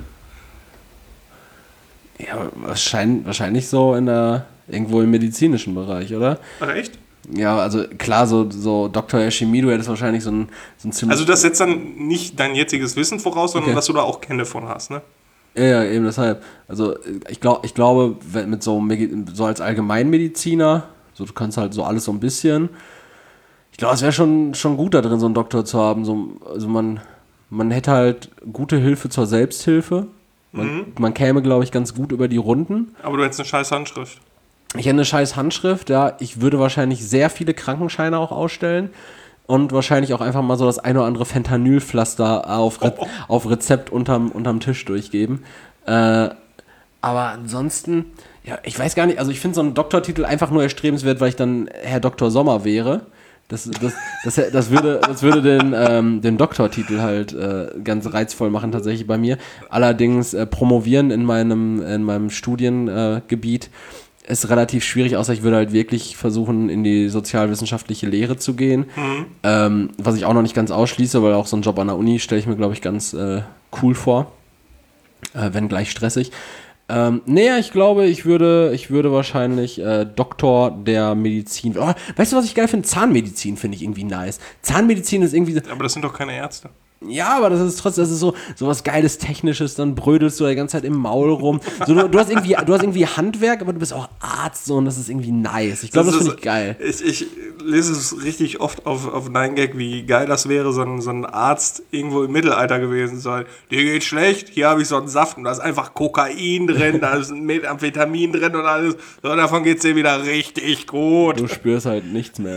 Ja, wahrscheinlich, wahrscheinlich so in der, irgendwo im medizinischen Bereich, oder? Ach, echt? Ja, also klar, so, so Doktor der Chemie, du hättest wahrscheinlich so ein, so ein ziemlich... Also das setzt dann nicht dein jetziges Wissen voraus, sondern Okay. dass du da auch Kenntnis von hast, ne? Ja, ja, eben deshalb. Also ich, glaub, ich glaube, wenn mit so, Medi- so als Allgemeinmediziner, so du kannst halt so alles so ein bisschen, ich glaube, es wäre schon, schon gut da drin, so einen Doktor zu haben. So, also man, man hätte halt gute Hilfe zur Selbsthilfe. Man, Mhm. man käme, glaube ich, ganz gut über die Runden. Aber du hättest eine scheiß Handschrift. Ich hätte eine scheiß Handschrift, ja. Ich würde wahrscheinlich sehr viele Krankenscheine auch ausstellen und wahrscheinlich auch einfach mal so das ein oder andere Fentanylpflaster auf, Re- Oh. auf Rezept unterm, unterm Tisch durchgeben. Äh, aber ansonsten, ja, ich weiß gar nicht, also ich finde so einen Doktortitel einfach nur erstrebenswert, weil ich dann Herr Doktor Sommer wäre. Das, das, das, das, würde, das würde den, ähm, den Doktortitel halt äh, ganz reizvoll machen, tatsächlich bei mir. Allerdings äh, promovieren in meinem, in meinem Studiengebiet äh, Gebiet ist relativ schwierig, außer ich würde halt wirklich versuchen, in die sozialwissenschaftliche Lehre zu gehen. Mhm. Ähm, was ich auch noch nicht ganz ausschließe, weil auch so ein Job an der Uni stelle ich mir, glaube ich, ganz äh, cool vor. Äh, wenn gleich stressig. Ähm, nee, ich glaube, ich würde, ich würde wahrscheinlich äh, Doktor der Medizin. Oh, weißt du, was ich geil finde? Zahnmedizin finde ich irgendwie nice. Zahnmedizin ist irgendwie. Aber das sind doch keine Ärzte. Ja, aber das ist trotzdem, das ist so, so was Geiles, Technisches, dann brödelst du die ganze Zeit im Maul rum. So, du, du, hast irgendwie, du hast irgendwie Handwerk, aber du bist auch Arzt, so, und das ist irgendwie nice. Ich glaube, das, das finde ich geil. Ich, ich lese es richtig oft auf, auf neun gag, wie geil das wäre, so ein, so ein Arzt irgendwo im Mittelalter gewesen zu sein. Dir geht schlecht, hier habe ich so einen Saft und da ist einfach Kokain drin, da ist ein Methamphetamin drin und alles. So, davon geht es dir wieder richtig gut. Du spürst halt nichts mehr.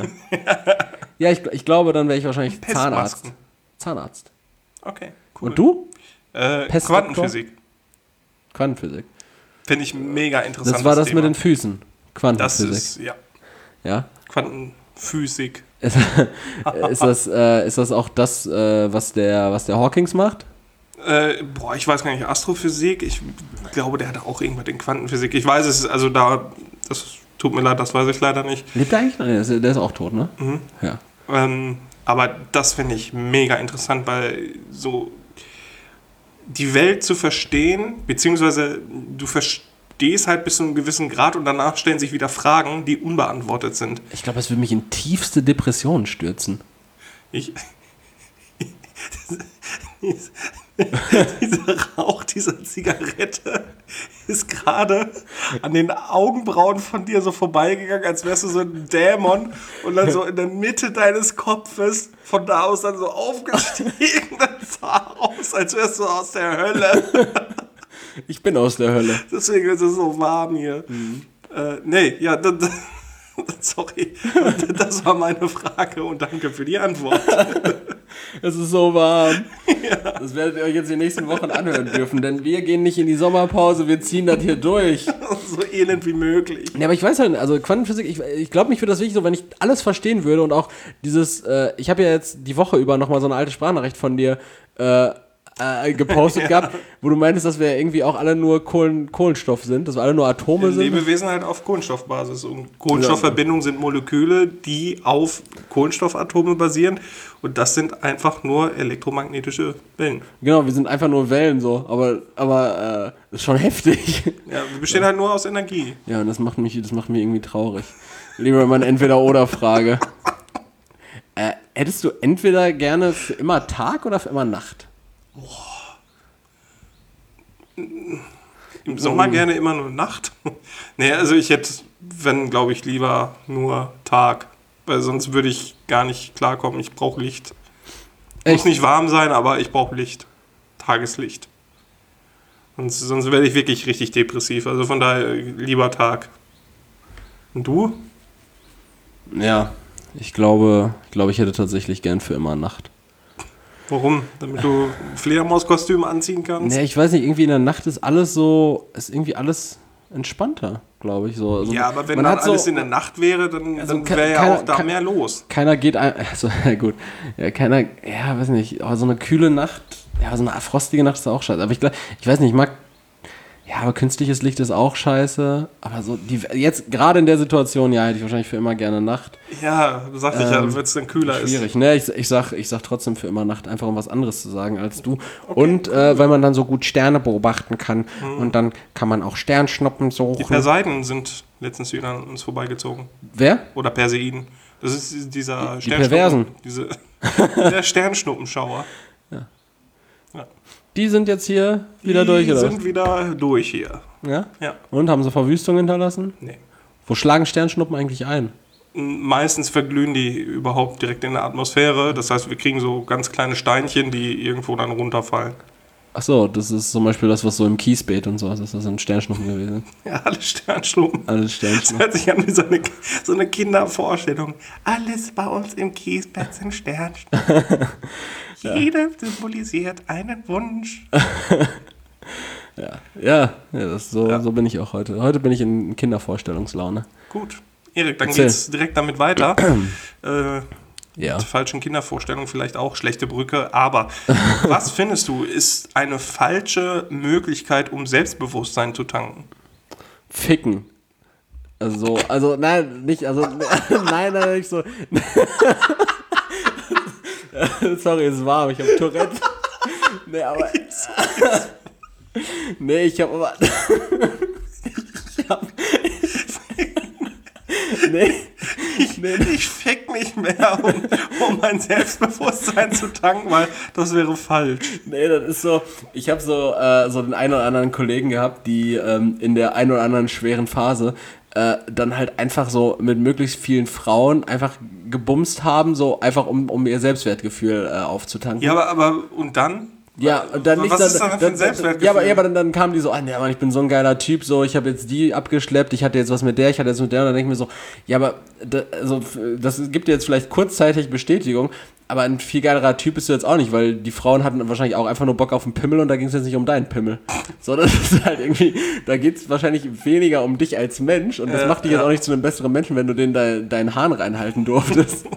Ja, ich, ich glaube, dann wäre ich wahrscheinlich Zahnarzt. Pestmasken. Zahnarzt. Okay, cool. Und du? Äh, Pestdoktor? Quantenphysik. Quantenphysik. Finde ich mega interessant. Das war das mit den Füßen. Das Quantenphysik. ist, ja, Ja. Quantenphysik. Ist, ist, das, äh, ist das auch das, äh, was, der, was der Hawkins macht? Äh, boah, ich weiß gar nicht, Astrophysik, ich glaube, der hat auch irgendwas in Quantenphysik. Ich weiß es, also da, das tut mir leid, das weiß ich leider nicht. Lebt er eigentlich? Nein, der ist, der ist auch tot, ne? Mhm. Ja. Ähm, aber das finde ich mega interessant, weil so die Welt zu verstehen, beziehungsweise du verstehst halt bis zu einem gewissen Grad und danach stellen sich wieder Fragen, die unbeantwortet sind. Ich glaube, es würde mich in tiefste Depressionen stürzen. Ich. Dieser Rauch dieser Zigarette ist gerade an den Augenbrauen von dir so vorbeigegangen, als wärst du so ein Dämon und dann so in der Mitte deines Kopfes von da aus dann so aufgestiegen. Das sah aus, als wärst du aus der Hölle. Ich bin aus der Hölle. Deswegen ist es so warm hier. Mhm. Äh, nee, ja, das, das, sorry. Das war meine Frage und danke für die Antwort. Es ist so warm. Ja. Das werdet ihr euch jetzt die nächsten Wochen anhören dürfen, denn wir gehen nicht in die Sommerpause, wir ziehen das hier durch. So elend wie möglich. Ja, aber ich weiß halt, also Quantenphysik, ich, ich glaube, mich würde das wirklich so, wenn ich alles verstehen würde und auch dieses, äh, ich habe ja jetzt die Woche über nochmal so eine alte Sprachnachricht von dir äh, äh, gepostet ja. gehabt, wo du meintest, dass wir irgendwie auch alle nur Kohlen, Kohlenstoff sind, dass wir alle nur Atome sind. Lebewesen halt auf Kohlenstoffbasis. Und Kohlenstoffverbindungen sind Moleküle, die auf Kohlenstoffatome basieren. Und das sind einfach nur elektromagnetische Wellen. Genau, wir sind einfach nur Wellen so, aber, aber äh, das ist schon heftig. Ja, wir bestehen halt nur aus Energie. Ja, und das macht mich, das macht mich irgendwie traurig. Lieber mal eine Entweder-Oder-Frage. Äh, hättest du entweder gerne für immer Tag oder für immer Nacht? Im Sommer gerne immer nur Nacht. Nee, also ich hätte, wenn, glaube ich, lieber nur Tag. Weil sonst würde ich gar nicht klarkommen. Ich brauche Licht. Echt? Muss nicht warm sein, aber ich brauche Licht. Tageslicht. Und sonst werde ich wirklich richtig depressiv. Also von daher lieber Tag. Und du? Ja, ich glaube, ich glaube, ich hätte tatsächlich gern für immer Nacht. Warum? Damit du Fledermauskostüm anziehen kannst? Nee, ich weiß nicht, irgendwie in der Nacht ist alles so, ist irgendwie alles entspannter, glaube ich. So. Also Ja, aber wenn man dann hat alles so, in der Nacht wäre, dann, Also dann ke- wäre ja keiner- auch da ke- mehr los. Keiner geht ein, also ja gut, ja, keiner, ja, weiß nicht, aber so eine kühle Nacht, ja, so eine frostige Nacht ist auch scheiße. Aber ich glaube, ich weiß nicht, ich mag, ja, aber künstliches Licht ist auch scheiße. Aber so, die, jetzt gerade in der Situation, ja, hätte ich wahrscheinlich für immer gerne Nacht. Ja, sagte ich ja, Ähm, wenn es dann kühler ist. Schwierig, ne? Ich, ich, sag, ich sag trotzdem für immer Nacht, einfach um was anderes zu sagen als du. Und äh, weil man dann so gut Sterne beobachten kann. Und dann kann man auch Sternschnuppen Die suchen. Perseiden sind letztens wieder an uns vorbeigezogen. Wer? Oder Perseiden. Das ist dieser Die Perversen. Diese, der Sternschnuppenschauer. Die sind jetzt hier wieder Die durch, oder? sind wieder durch hier. was? Ja? Ja. Und haben sie Verwüstung hinterlassen? Nee. Wo schlagen Sternschnuppen eigentlich ein? Meistens verglühen die überhaupt direkt in der Atmosphäre. Das heißt, wir kriegen so ganz kleine Steinchen, die irgendwo dann runterfallen. Ach so, das ist zum Beispiel das, was so im Kiesbeet und so ist. Das sind Sternschnuppen gewesen. Ja, alle Sternschnuppen. Alles Das Sternschnuppen. hört sich an wie so eine, so eine Kindervorstellung. Alles bei uns im Kiesbett sind Sternschnuppen. Jeder symbolisiert einen Wunsch. Ja, ja, ja, das, so, Ja. so bin ich auch heute. Heute bin ich in Kindervorstellungslaune. Gut. Erik, dann Erzähl. geht's direkt damit weiter. äh, Ja. Mit falschen Kindervorstellungen vielleicht auch, schlechte Brücke. Aber was findest du, ist eine falsche Möglichkeit, um Selbstbewusstsein zu tanken? Ficken. Also, also, nein, nicht, also, nein, nein, nicht so. Sorry, es ist warm, ich hab Tourette. Nee, aber. Nee, ich hab aber. Ich hab. Nee. Ich, ich fick nicht mehr, um, um mein Selbstbewusstsein zu tanken, weil das wäre falsch. Nee, das ist so, ich habe so, äh, so den einen oder anderen Kollegen gehabt, die ähm, in der einen oder anderen schweren Phase äh, dann halt einfach so mit möglichst vielen Frauen einfach gebumst haben, so einfach um, um ihr Selbstwertgefühl äh, aufzutanken. Ja, aber, aber und dann? Ja, und dann Was nicht ist das denn für ein Selbstwertgefühl? Ja, aber, ja, aber dann, dann kamen die so, ah, nee, aber ich bin so ein geiler Typ, so, ich habe jetzt die abgeschleppt, ich hatte jetzt was mit der, ich hatte jetzt mit der, und dann denke ich mir so, ja, aber da, also, das gibt dir jetzt vielleicht kurzzeitig Bestätigung, aber ein viel geilerer Typ bist du jetzt auch nicht, weil die Frauen hatten wahrscheinlich auch einfach nur Bock auf den Pimmel und da ging es jetzt nicht um deinen Pimmel. Sondern das ist halt irgendwie, da geht es wahrscheinlich weniger um dich als Mensch und das Ja, macht dich jetzt ja. auch nicht zu einem besseren Menschen, wenn du den de, deinen Hahn reinhalten durftest.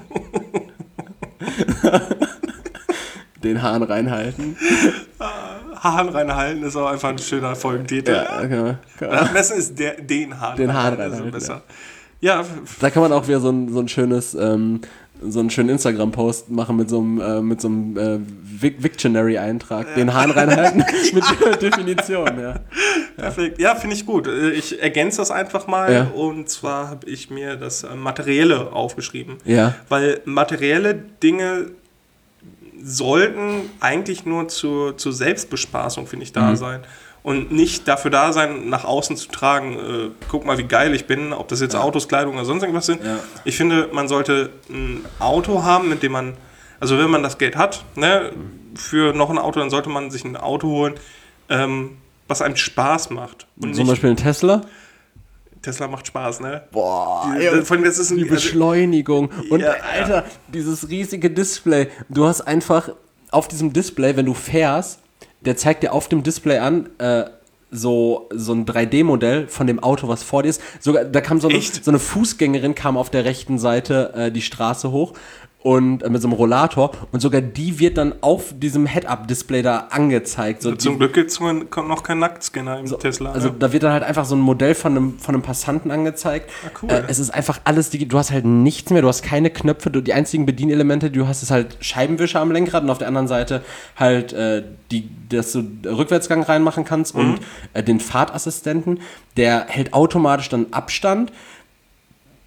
Den Hahn reinhalten. Hahn reinhalten ist auch einfach ein schöner Folgentitel. Ja, okay. Am besten ist der, den Hahn Den Hahn reinhalten, reinhalten, ist besser. Ja, Da kann man auch wieder so ein, so ein schönes, ähm, so einen schönen Instagram-Post machen mit so einem, äh, mit so einem äh, Vic- Victionary-Eintrag. Den Hahn reinhalten mit der Definition, ja. perfekt. Ja, finde ich gut. Ich ergänze das einfach mal. Ja. Und zwar habe ich mir das äh, Materielle aufgeschrieben. Ja. Weil materielle Dinge sollten eigentlich nur zur, zur Selbstbespaßung, finde ich, da Mhm. sein. Und nicht dafür da sein, nach außen zu tragen, äh, guck mal, wie geil ich bin, ob das jetzt Autos, Kleidung oder sonst irgendwas sind. Ja. Ich finde, man sollte ein Auto haben, mit dem man, also wenn man das Geld hat, ne, für noch ein Auto, dann sollte man sich ein Auto holen, ähm, was einem Spaß macht. Und Zum nicht, Beispiel ein Tesla. Tesla macht Spaß, ne? Boah, Die, das, vor allem, das ist ein, die also, Beschleunigung. Und Ja, Alter, dieses riesige Display. Du hast einfach auf diesem Display, wenn du fährst, der zeigt dir auf dem Display an, äh, so, so ein drei D Modell von dem Auto, was vor dir ist. Sogar, da kam so eine, Echt? so eine Fußgängerin, kam auf der rechten Seite äh, die Straße hoch und äh, mit so einem Rollator und sogar die wird dann auf diesem Head-Up-Display da angezeigt. So, zum die, Glück gibt es noch keinen Nacktscanner im Tesla. also ne? da wird dann halt einfach so ein Modell von einem, von einem Passanten angezeigt. Ah, cool. Äh, es ist einfach alles, digi- du hast halt nichts mehr, du hast keine Knöpfe, du, die einzigen Bedienelemente, die du hast, ist halt Scheibenwischer am Lenkrad und auf der anderen Seite halt, äh, die, dass du Rückwärtsgang reinmachen kannst und äh, den Fahrtassistenten, der hält automatisch dann Abstand.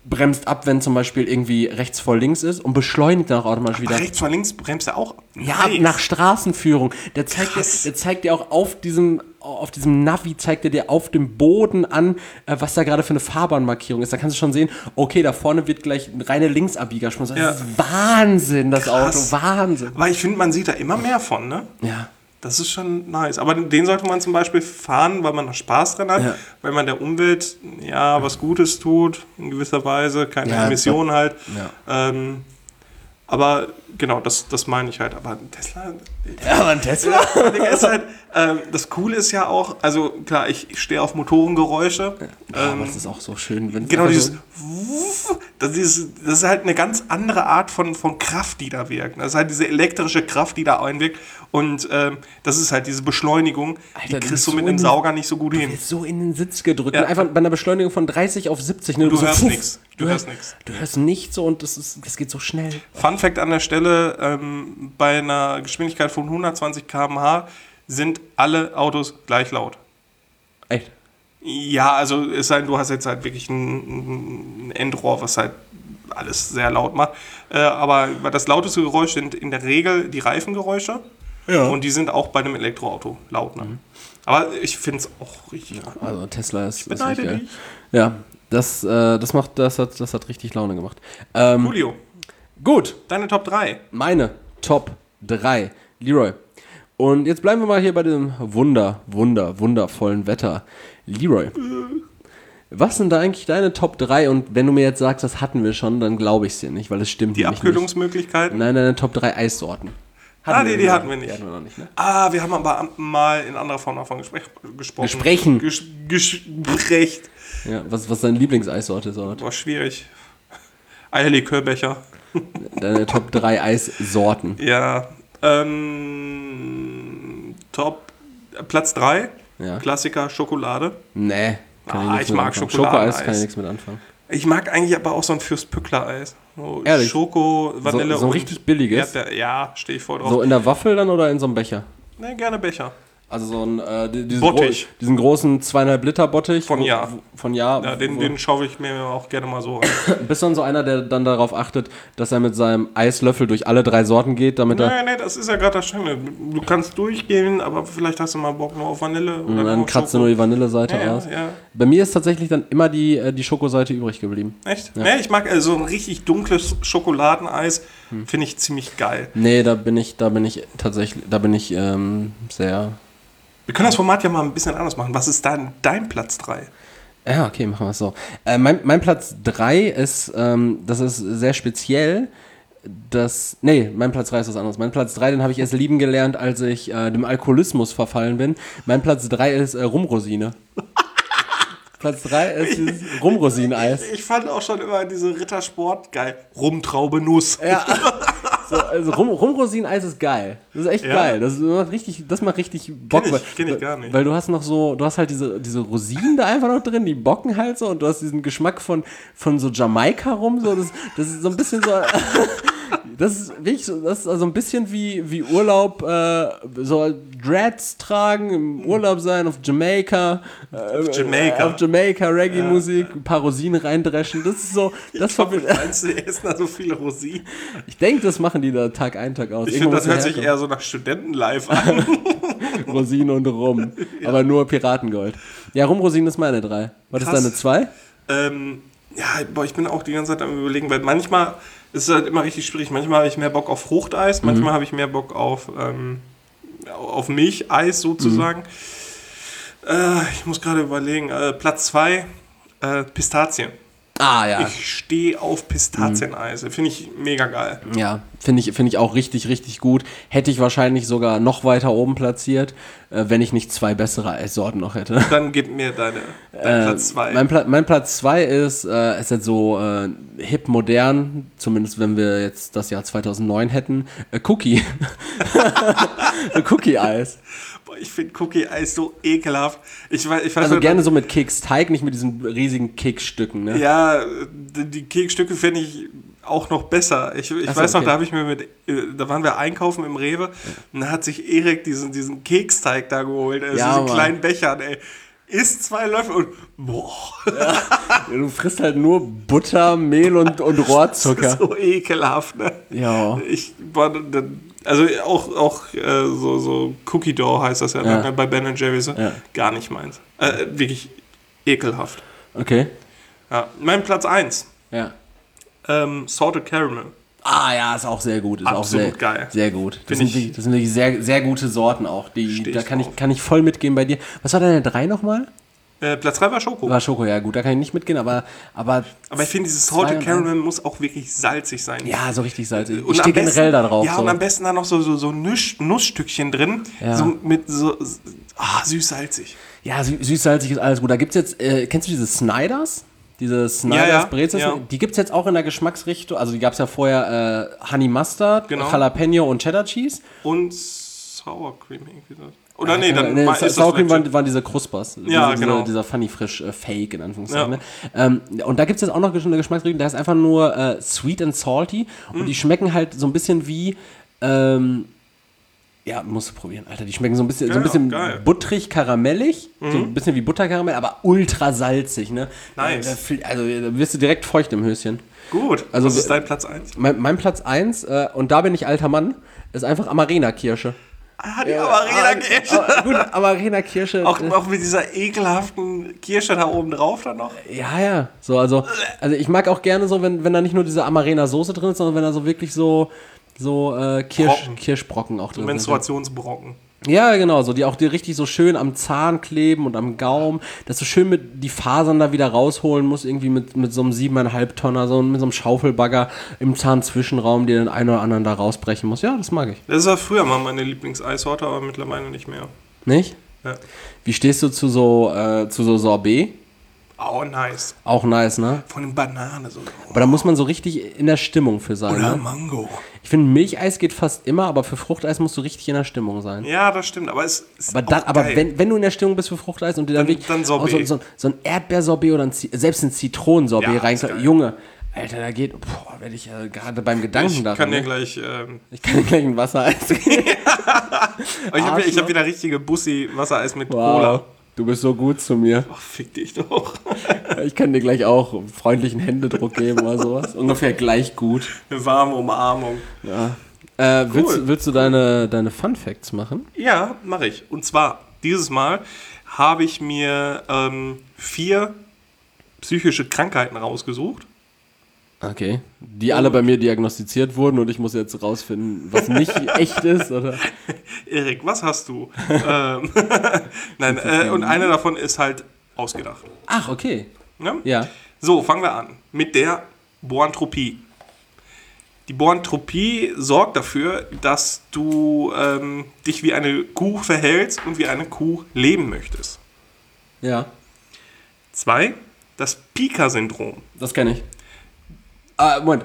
bremst ab, wenn zum Beispiel irgendwie rechts vor links ist und beschleunigt dann auch automatisch Aber wieder. rechts vor links bremst er auch. Ja, Nice. nach Straßenführung. Der zeigt, dir, der zeigt dir auch auf diesem, auf diesem Navi, zeigt er dir auf dem Boden an, äh, was da gerade für eine Fahrbahnmarkierung ist. Da kannst du schon sehen, okay, da vorne wird gleich eine reine Linksabbiegerspur. Das Ja. ist Wahnsinn, das Krass. Auto. Wahnsinn. Weil ich finde, man sieht da immer mehr von, ne? Ja. Das ist schon nice. Aber den sollte man zum Beispiel fahren, weil man noch Spaß dran hat, Ja. weil man der Umwelt ja was Gutes tut, in gewisser Weise, keine Ja, Emissionen halt. Ja. Ähm, aber genau, das, das meine ich halt. Aber ein Tesla. Ja, aber ein Tesla. Ja, ist halt, ähm, das Coole ist ja auch, also klar, ich stehe auf Motorengeräusche. Ja, ähm, aber das ist auch so schön. Wenn Genau, dieses, so das ist, das ist halt eine ganz andere Art von, von Kraft, die da wirkt. Das ist halt diese elektrische Kraft, die da einwirkt. Und ähm, das ist halt diese Beschleunigung, Alter, die du kriegst du bist mit so einem in- Sauger nicht so gut hin. ist so in den Sitz gedrückt. Ja. Und einfach bei einer Beschleunigung von dreißig auf siebzig. Ne? Du so, hörst puff, nix. Du Du hörst hörst nix. Du hörst nichts so und das, ist, das geht so schnell. Fun Fact an der Stelle, ähm, bei einer Geschwindigkeit von hundertzwanzig Kilometer pro Stunde sind alle Autos gleich laut. Echt? Ja, also es sei denn, du hast jetzt halt wirklich ein, ein Endrohr, was halt alles sehr laut macht. Äh, aber das lauteste Geräusch sind in der Regel die Reifengeräusche. Ja. Und die sind auch bei einem Elektroauto laut. Ne? Aber ich finde es auch richtig cool. Also Tesla ist, ist beneide echt geil. dich. Ja, das, äh, das, macht, das, hat, das hat richtig Laune gemacht. Ähm, Julio, gut, deine Top drei. meine Top drei. Leroy. Und jetzt bleiben wir mal hier bei dem wunder, wunder, wundervollen Wetter. Leroy, was sind da eigentlich deine Top drei? Und wenn du mir jetzt sagst, das hatten wir schon, dann glaube ich es dir nicht, weil es stimmt Die nämlich Abkühlungsmöglichkeiten. nicht. Nein, deine Top drei Eissorten. Ah, nee, die noch hatten wir nicht. Die hatten wir noch nicht, ne? Ah, wir haben aber mal in anderer Form davon gespräch, gesprochen. Gesprechen. Ges Gesprecht. Ja, was, was deine Lieblingseissorte ist. Oder? War schwierig. Eierlikörbecher. Deine Top drei Eissorten. Ja. Ähm, Top. Platz drei. Ja. Klassiker Schokolade. Nee. Kann Ah, nichts ich mit mag anfangen. Schokoladeneis. Schokoeis kann ich nichts mit anfangen. Ich mag eigentlich aber auch so ein Fürst-Pückler-Eis. So Ehrlich? Schoko, Vanille So- so ein und richtig billiges? Erdbeer. Ja, stehe ich voll drauf. So in der Waffel dann oder in so einem Becher? Ne, gerne Becher. Also so ein, äh, die- diesen, Bottich. gro- diesen großen zweieinhalb Liter Bottich. Von wo- Ja. wo- Von Ja. Ja, den, wo- den schaue ich mir auch gerne mal so rein. Bist du dann so einer, der dann darauf achtet, dass er mit seinem Eislöffel durch alle drei Sorten geht, damit er... Nee, nee, das ist ja gerade das Schöne. Du kannst durchgehen, aber vielleicht hast du mal Bock nur auf Vanille. Oder Und nur dann auf kratzt du Schoko. nur die Vanilleseite Ja, aus. ja. Bei mir ist tatsächlich dann immer die, äh, die Schokoseite übrig geblieben. Echt? Nee, ich mag also so ein richtig dunkles Schokoladeneis. Finde ich ziemlich geil. Nee, da bin ich, da bin ich tatsächlich, da bin ich ähm, sehr... Wir können das Format ja mal ein bisschen anders machen. Was ist dann dein Platz drei? Ja, okay, machen wir es so. Äh, mein, mein Platz drei ist, ähm, das ist sehr speziell. Das, nee, mein Platz drei ist was anderes. Mein Platz drei, den habe ich erst lieben gelernt, als ich äh, dem Alkoholismus verfallen bin. Mein Platz drei ist äh, Rumrosine. Platz drei ist dieses Rumrosineneis. Ich fand auch schon immer diese Rittersport geil. Rumtraube Nuss. Ja. So, also Rum, Rumrosineneis ist geil. Das ist echt Ja. geil. Das macht richtig, das macht richtig Bock. Kenn ich- weil- kenn ich gar nicht. Weil du hast noch so, du hast halt diese, diese Rosinen da einfach noch drin, die bocken halt so und du hast diesen Geschmack von, von so Jamaika rum. So, das, das ist so ein bisschen so. Das ist wirklich so, das ist also ein bisschen wie, wie Urlaub, äh, so Dreads tragen, im Urlaub sein auf Jamaika. Äh, Auf Jamaika. Äh, auf Jamaika, Reggae-Musik, ein paar Rosinen reindreschen. Das ist so, das verbindet. Meinst du, die essen da so viele Rosinen? Ich denke, das machen die da Tag ein, Tag aus. Ich Irgendwo finde, das muss hört sich herkommen. eher so nach Studenten-Live an. Rosinen und Rum. Aber nur Piratengold. Ja, Rumrosinen ist meine drei. Was Krass. ist deine zwei? ähm, ja, boah, ich bin auch die ganze Zeit am Überlegen, weil manchmal ist es halt immer richtig schwierig. Manchmal habe ich mehr Bock auf Fruchteis, Mhm. manchmal habe ich mehr Bock auf, ähm, auf Milcheis sozusagen. Mhm. Äh, ich muss gerade überlegen. Äh, Platz zwei, äh, Pistazien. Ah, ja. Ich stehe auf Pistazieneis. Finde ich mega geil. Ja, finde ich, find ich auch richtig, richtig gut. Hätte ich wahrscheinlich sogar noch weiter oben platziert, äh, wenn ich nicht zwei bessere Eissorten noch hätte. Dann gib mir deine, dein Äh, Platz zwei. Mein, Pla mein Platz zwei ist, äh, ist jetzt so äh, hip modern, zumindest wenn wir jetzt das Jahr zweitausendneun hätten, äh, Cookie. Cookie-Eis. Boah, ich finde Cookie-Eis so ekelhaft. Ich weiß, ich weiß Also nicht, gerne so mit Keksteig, nicht mit diesen riesigen Keksstücken, ne? Ja, die Keksstücke finde ich auch noch besser. Ich, ich Ach so, weiß noch, okay. da habe ich mir mit, äh, da waren wir einkaufen im Rewe und da hat sich Erik diesen, diesen Keksteig da geholt, also Ja, diese Mann. kleinen Bechern, ey. isst zwei Löffel und boah. Ja, du frisst halt nur Butter, Mehl und, und Rohrzucker. Das ist so ekelhaft, ne? Ja. Ich war dann, also auch, auch äh, so, so Cookie Dough heißt das ja, Ja. Ne? Bei Ben and Jerry's. Ja. Gar nicht meins. Äh, wirklich ekelhaft. Okay. Ja. Mein Platz eins. Ja. Ähm, Salted Caramel. Ah ja, ist auch sehr gut. Ist auch sehr, Absolut geil. Sehr gut. Das Find sind, ich- wirklich, das sind wirklich sehr, sehr gute Sorten auch. Die, Steh da ich kann ich, drauf. kann ich voll mitgehen bei dir. Was war deine drei nochmal? Äh, Platz drei war Schoko. War Schoko, ja gut, da kann ich nicht mitgehen, aber, aber, Aber ich finde, dieses Zwei Salted und Caramel muss auch wirklich salzig sein. ja, so richtig salzig. Und Ich am stehe besten- generell da drauf. Ja, so. und am besten dann noch so, so, so Nuss, Nussstückchen drin. Ja. So mit so ah, süß-salzig. Ja, sü- süß-salzig ist alles gut. Da gibt's jetzt, äh, kennst du diese Snyders? Diese Snyders Ja, ja, Brezels? ja. Die gibt's jetzt auch in der Geschmacksrichtung. Also die gab's ja vorher äh, Honey Mustard, Genau. Jalapeno und Cheddar Cheese. Und Sour Cream irgendwie so. Oder nee, dann nee, mal- Sa- ist das Sour Cream vielleicht- waren, waren diese Kruspas. Ja, diese, genau. Dieser, dieser Funny Frisch äh, Fake, in Anführungszeichen. Ja. Ne? Ähm, und da gibt es jetzt auch noch eine Geschmacksrichtung, da ist einfach nur äh, Sweet and Salty. Und Mm. die schmecken halt so ein bisschen wie, ähm, ja, musst du probieren, Alter. Die schmecken so ein bisschen, so ein Ja, bisschen geil. butterig, karamellig. So ein bisschen wie Butterkaramell, aber ultra salzig, ne? Nice. Da, da, fl- also da wirst du direkt feucht im Höschen. Gut. Also Was ist wir- dein Platz eins? Mein, mein Platz eins, äh, und da bin ich alter Mann, ist einfach Amarena-Kirsche. Ah, die Amarena-Kirsche. Ah, gut, Amarena-Kirsche. Auch, äh, auch mit dieser ekelhaften Kirsche da oben drauf dann noch. Ja, ja. So, also, also ich mag auch gerne so, wenn, wenn da nicht nur diese Amarena-Soße drin ist, sondern wenn da so wirklich so, so äh, Kirsch, Brocken. Kirschbrocken auch drin sind. Menstruationsbrocken. Ja, genau, so die auch die richtig so schön am Zahn kleben und am Gaumen, dass du schön mit die Fasern da wieder rausholen musst, irgendwie mit, mit so einem siebeneinhalb Tonner, so mit so einem Schaufelbagger im Zahnzwischenraum, dir den einen oder anderen da rausbrechen muss. Ja, das mag ich. Das war früher mal meine Lieblingseissorte, aber mittlerweile nicht mehr. Nicht? Ja. Wie stehst du zu so, äh, zu so Sorbet? Oh, nice. Auch nice, ne? Von den Banane so. Aber da muss man so richtig in der Stimmung für sein. Oder Ne? Mango. Ich finde, Milcheis geht fast immer, aber für Fruchteis musst du richtig in der Stimmung sein. Ja, das stimmt, aber es ist Aber, dann, auch aber geil. wenn, wenn du in der Stimmung bist für Fruchteis und dir dann, Dann- wirklich dann Sorbet. auch so, so, so ein Erdbeersorbet oder ein, Zi- selbst ein Zitronensorbet Ja, rein, ist geil. Junge, Alter, da geht, boah, werde ich äh, gerade beim Gedanken Ich daran. kann dir ne? gleich. Ähm, Ich kann dir gleich ein Wassereis geben. aber ich habe ich hab wieder richtige Bussi-Wassereis mit Wow, Cola. du bist so gut zu mir. Ach, fick dich doch. Ich kann dir gleich auch einen freundlichen Händedruck geben oder sowas. Ungefähr gleich gut. Eine warme Umarmung. Ja. Äh, willst, willst du deine, deine Fun Facts machen? Ja, mache ich. Und zwar, dieses Mal habe ich mir ähm, vier psychische Krankheiten rausgesucht. Okay. Die alle bei mir diagnostiziert wurden und ich muss jetzt rausfinden, was nicht echt ist, oder? Erik, was hast du? ähm, Nein, äh, und eine davon ist halt ausgedacht. Ach, okay. Ne? Ja. So, fangen wir an mit der Boanthropie. Die Boanthropie sorgt dafür, dass du ähm, dich wie eine Kuh verhältst und wie eine Kuh leben möchtest. Ja. Zwei, das Pica-Syndrom. Das kenne ich. Ah, Moment.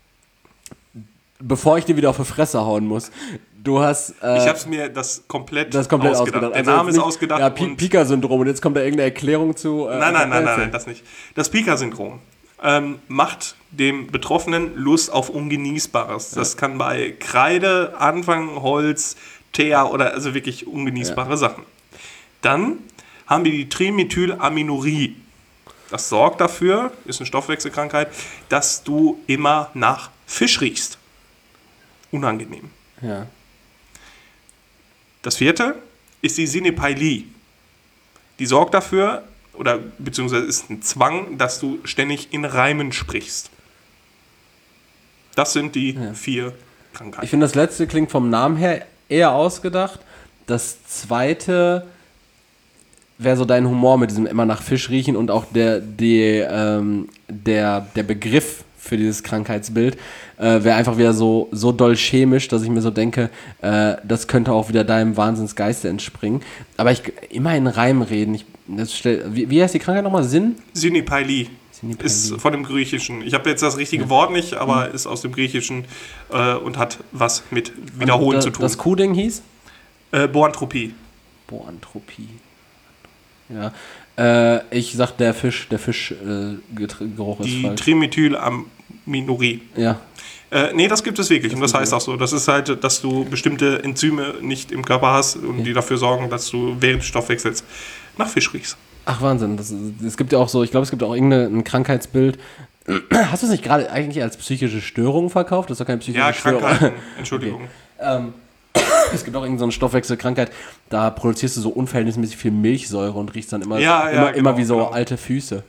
Bevor ich dir wieder auf die Fresse hauen muss. Du hast. Äh, Ich habe es mir das komplett, das komplett ausgedacht. ausgedacht. Der Also Name jetzt ist nicht- ausgedacht. Ja, Pi- und Pika-Syndrom. Und jetzt kommt da irgendeine Erklärung zu. Äh, nein, nein, nein, nein, erzähl. nein, das nicht. Das Pica-Syndrom ähm, macht dem Betroffenen Lust auf Ungenießbares. Das kann bei Kreide, Anfang, Holz, Teer oder also wirklich ungenießbare Ja. Sachen. Dann haben wir die Trimethylaminorie. Das sorgt dafür, ist eine Stoffwechselkrankheit, dass du immer nach Fisch riechst. Unangenehm. Ja. Das vierte ist die Sinepailie. Die sorgt dafür, oder beziehungsweise ist ein Zwang, dass du ständig in Reimen sprichst. Das sind die Ja. vier Ich Krankheiten. finde, das letzte klingt vom Namen her eher ausgedacht. Das zweite wäre so dein Humor mit diesem immer nach Fisch riechen und auch der, die, ähm, der, der Begriff für dieses Krankheitsbild äh, wäre einfach wieder so, so doll chemisch, dass ich mir so denke, äh, das könnte auch wieder deinem Wahnsinnsgeiste entspringen. Aber ich immer in Reim reden. Ich, das stell, wie, wie heißt die Krankheit nochmal? Sinn? Sinepailie Sinepailie. ist von dem Griechischen. Ich habe jetzt das richtige Wort nicht, aber ist aus dem Griechischen äh, und hat was mit Wiederholen Und, äh, zu tun. Das Kuhding hieß? Äh, Boanthropie. Boanthropie. Ja. Äh, ich sag der Fisch, der Fischgeruch äh, ist Die falsch. Trimethylaminorie. Ja. Äh, nee, das gibt es wirklich. Und das heißt auch so. Das ist halt, dass du bestimmte Enzyme nicht im Körper hast und die dafür sorgen, dass du während des Stoffwechsels nach Fisch riechst. Ach, Wahnsinn. Das, es gibt ja auch so, ich glaube, es gibt auch irgendein Krankheitsbild. Hast du es nicht gerade eigentlich als psychische Störung verkauft? Das ist doch keine psychische Ja, Störung. Krankheiten, Entschuldigung. Okay. Ähm, es gibt auch irgendeine so Stoffwechselkrankheit, da produzierst du so unverhältnismäßig viel Milchsäure und riechst dann immer, Ja, ja, immer, genau, immer wie so genau. alte Füße.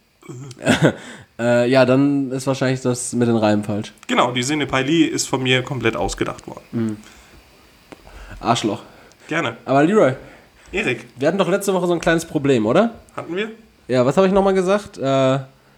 äh, ja, dann ist wahrscheinlich das mit den Reimen falsch. Genau, die Sinepailie ist von mir komplett ausgedacht worden. Mhm. Arschloch. Gerne. Aber Leroy, Erik, wir hatten doch letzte Woche so ein kleines Problem, oder? hatten wir? Ja, was habe ich nochmal gesagt? Äh,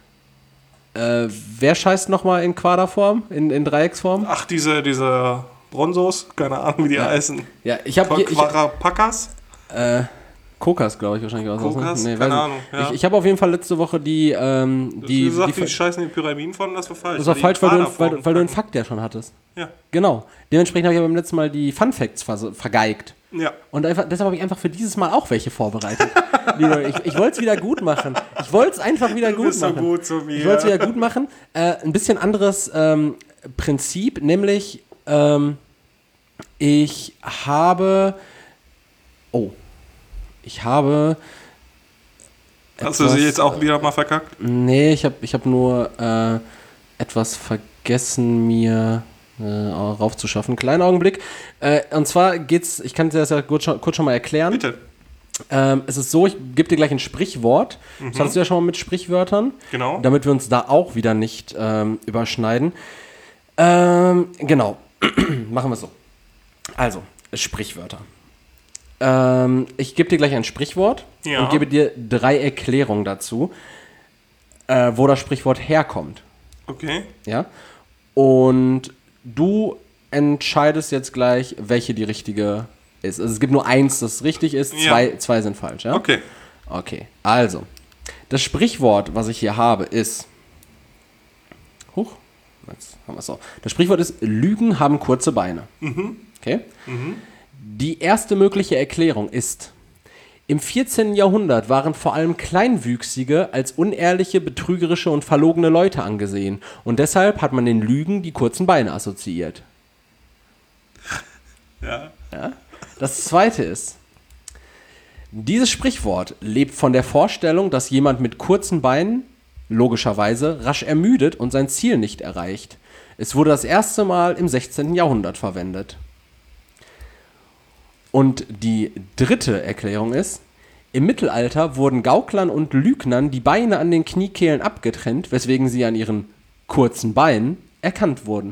äh, wer scheißt nochmal in Quaderform, in, in Dreiecksform? Ach, diese, diese Bronzos, keine Ahnung, wie die Ja. heißen. Ja, ich habe hier... Ich, Quarapakas? äh, Kokas, glaube ich, wahrscheinlich. Was Kokas? Ne? Nee, Keine weiß Ahnung, nicht. ja. Ich, ich habe auf jeden Fall letzte Woche die... Ähm, die, du sagst, die, die, scheißen die Pyramiden von, das war falsch. das war Die falsch, weil du, weil, Quaderformen du- weil du einen packen. Fakt ja schon hattest. Ja. Genau. Dementsprechend habe ich ja beim letzten Mal die Fun Facts ver vergeigt. Ja. Und einfach, deshalb habe ich einfach für dieses Mal auch welche vorbereitet. Leroy, ich ich wollte es wieder gut machen. Ich wollte es einfach wieder Du gut bist so machen. gut zu mir. Ich wollte es wieder gut machen. Äh, ein bisschen anderes ähm, Prinzip, nämlich ähm, ich habe... Oh. Ich habe... Hast du sie etwas- jetzt auch wieder mal verkackt? Nee, ich habe ich hab nur äh, etwas vergessen, mir äh, raufzuschaffen. Kleinen Augenblick. Äh, und zwar geht's, ich kann dir das ja kurz schon, kurz schon mal erklären. Bitte. Ähm, es ist so, ich gebe dir gleich ein Sprichwort. Das hattest du ja schon mal mit Sprichwörtern. Genau. Damit wir uns da auch wieder nicht ähm, überschneiden. Ähm, genau. Machen wir es so. Also, Sprichwörter. Ähm, ich gebe dir gleich ein Sprichwort Ja. und gebe dir drei Erklärungen dazu, äh, wo das Sprichwort herkommt. Okay. Ja? Und du entscheidest jetzt gleich, welche die richtige ist. Also es gibt nur eins, das richtig ist, Ja. zwei, zwei sind falsch. Ja? Okay. Okay, also. Das Sprichwort, was ich hier habe, ist. Huch, jetzt haben wir es auch. Das Sprichwort ist: Lügen haben kurze Beine. Okay? Die erste mögliche Erklärung ist: Im vierzehnten Jahrhundert waren vor allem Kleinwüchsige als unehrliche, betrügerische und verlogene Leute angesehen. Und deshalb hat man den Lügen die kurzen Beine assoziiert. Ja. Ja? Das zweite ist: Dieses Sprichwort lebt von der Vorstellung, dass jemand mit kurzen Beinen logischerweise rasch ermüdet und sein Ziel nicht erreicht. Es wurde das erste Mal im sechzehnten Jahrhundert verwendet. Und die dritte Erklärung ist: Im Mittelalter wurden Gauklern und Lügnern die Beine an den Kniekehlen abgetrennt, weswegen sie an ihren kurzen Beinen erkannt wurden.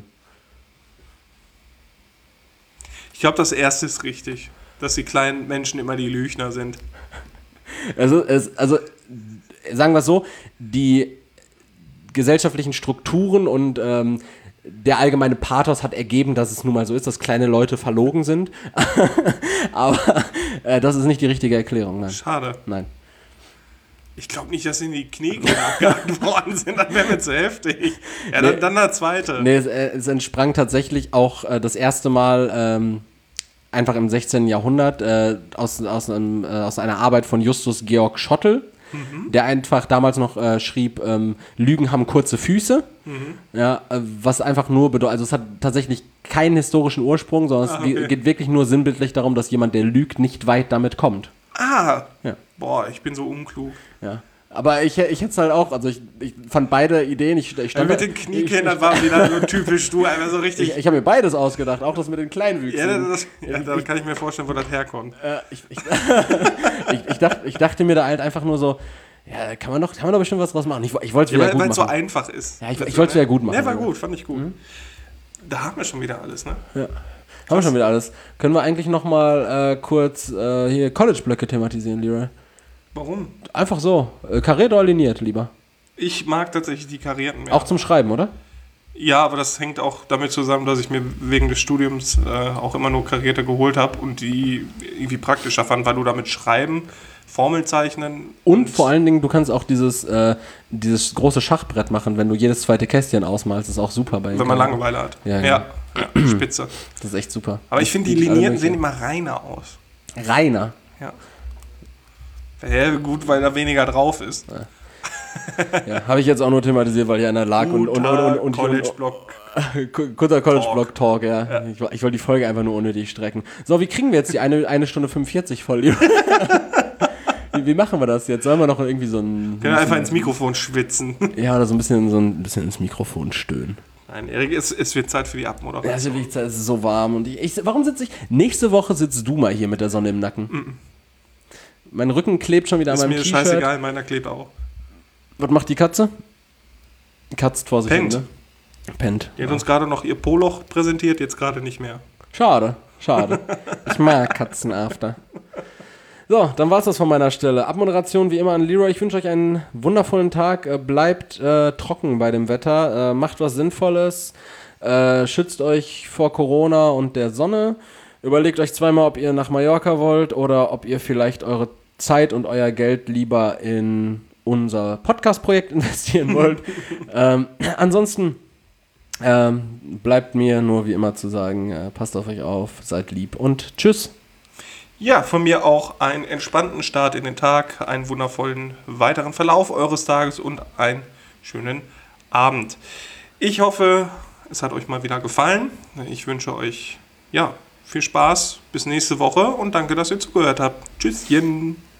Ich glaube, das erste ist richtig. Dass die kleinen Menschen immer die Lügner sind. Also, es, also sagen wir es so, die gesellschaftlichen Strukturen und ähm, der allgemeine Pathos hat ergeben, dass es nun mal so ist, dass kleine Leute verlogen sind. Aber äh, das ist nicht die richtige Erklärung, nein. Schade. Nein. Ich glaube nicht, dass sie in die Knie abgehakt worden sind. Das wäre mir zu heftig. Ja, dann, dann der zweite. Nee, es, äh, es entsprang tatsächlich auch äh, das erste Mal ähm, einfach im sechzehnten Jahrhundert äh, aus, aus, einem, äh, aus einer Arbeit von Justus Georg Schottel, mhm. der einfach damals noch äh, schrieb, ähm, Lügen haben kurze Füße. Mhm. Ja, äh, was einfach nur bedeutet, also es hat tatsächlich keinen historischen Ursprung, sondern Ah, es okay. geht wirklich nur sinnbildlich darum, dass jemand, der lügt, nicht weit damit kommt. Ah. Ja. Boah, ich bin so unklug. Ja. Aber ich, ich hätte es halt auch, also ich, ich fand beide Ideen, ich, ich Ja, stand mit da- den Kniekehlen, das war wieder so typisch du, einfach so richtig. Ich, ich habe mir beides ausgedacht, auch das mit den Kleinwüchsigen. Ja, das, ja, da kann ich mir vorstellen, wo das herkommt. Äh, ich, ich, ich, ich, dachte, ich dachte mir da halt einfach nur so, ja, kann man doch, kann man doch bestimmt was draus machen. Ich, ich wollte es Ja, wieder weil gut es so machen. einfach ist. Ja, ich- ich wollte es wieder gut machen. Ja, war gut, fand ich gut. Da haben wir schon wieder alles, ne? Ja. Haben wir schon wieder alles. Können wir eigentlich noch mal äh, kurz äh, hier College-Blöcke thematisieren, Leroy? Warum? Einfach so. Äh, kariert oder liniert, lieber? Ich mag tatsächlich die Karierten mehr. Auch zum Schreiben, oder? Ja, aber das hängt auch damit zusammen, dass ich mir wegen des Studiums äh, auch immer nur Karierte geholt habe und die irgendwie praktischer fand, weil du damit schreiben, Formeln zeichnen Und vor allen Dingen, du kannst auch dieses, äh, dieses große Schachbrett machen, wenn du jedes zweite Kästchen ausmalst. Das ist auch super bei wenn man Langeweile hat. Ja, ja, genau. ja, spitze. Das ist echt super. Aber ich Das finde, die bietet alle Linierten sehen Möglichkeiten. immer reiner aus. Reiner. Ja. Ja, gut, weil da weniger drauf ist. Ja, habe ich jetzt auch nur thematisiert, weil hier einer lag und, und, und, und, und, College-Block. und kurzer College-Block-Talk, ja. Ja. Ich, ich wollte die Folge einfach nur unnötig strecken. So, wie kriegen wir jetzt die eine, eine Stunde fünfundvierzig voll? Wie, wie machen wir das jetzt? Sollen wir noch irgendwie so ein... Können wir einfach ins Mikrofon schwitzen. Ja, oder so ein bisschen, so ein bisschen ins Mikrofon stöhnen. Nein, Erik, es, es wird Zeit für die Abmoderation. Ja, es wird Zeit, es ist so warm. Und ich, ich, warum sitze ich... Nächste Woche sitzt du mal hier mit der Sonne im Nacken. Mm-mm. Mein Rücken klebt schon wieder an ist meinem mir T-Shirt. scheißegal, meiner klebt auch. Was macht die Katze? Die Katzt vor sich hin, Pennt. ne? Pennt. Die hat uns gerade noch ihr Poloch präsentiert, jetzt gerade nicht mehr. Schade, schade. Ich mag Katzenafter. So, dann war's das von meiner Stelle. Abmoderation wie immer an Leroy. Ich wünsche euch einen wundervollen Tag. Äh, bleibt äh, trocken bei dem Wetter. Äh, macht was Sinnvolles. Äh, schützt euch vor Corona und der Sonne. Überlegt euch zweimal, ob ihr nach Mallorca wollt oder ob ihr vielleicht eure Zeit und euer Geld lieber in unser Podcast-Projekt investieren wollt. ähm, ansonsten ähm, bleibt mir nur wie immer zu sagen, äh, passt auf euch auf, seid lieb und tschüss. Ja, von mir auch einen entspannten Start in den Tag, einen wundervollen weiteren Verlauf eures Tages und einen schönen Abend. Ich hoffe, es hat euch mal wieder gefallen. Ich wünsche euch ja, viel Spaß bis nächste Woche und danke, dass ihr zugehört habt. Tschüsschen.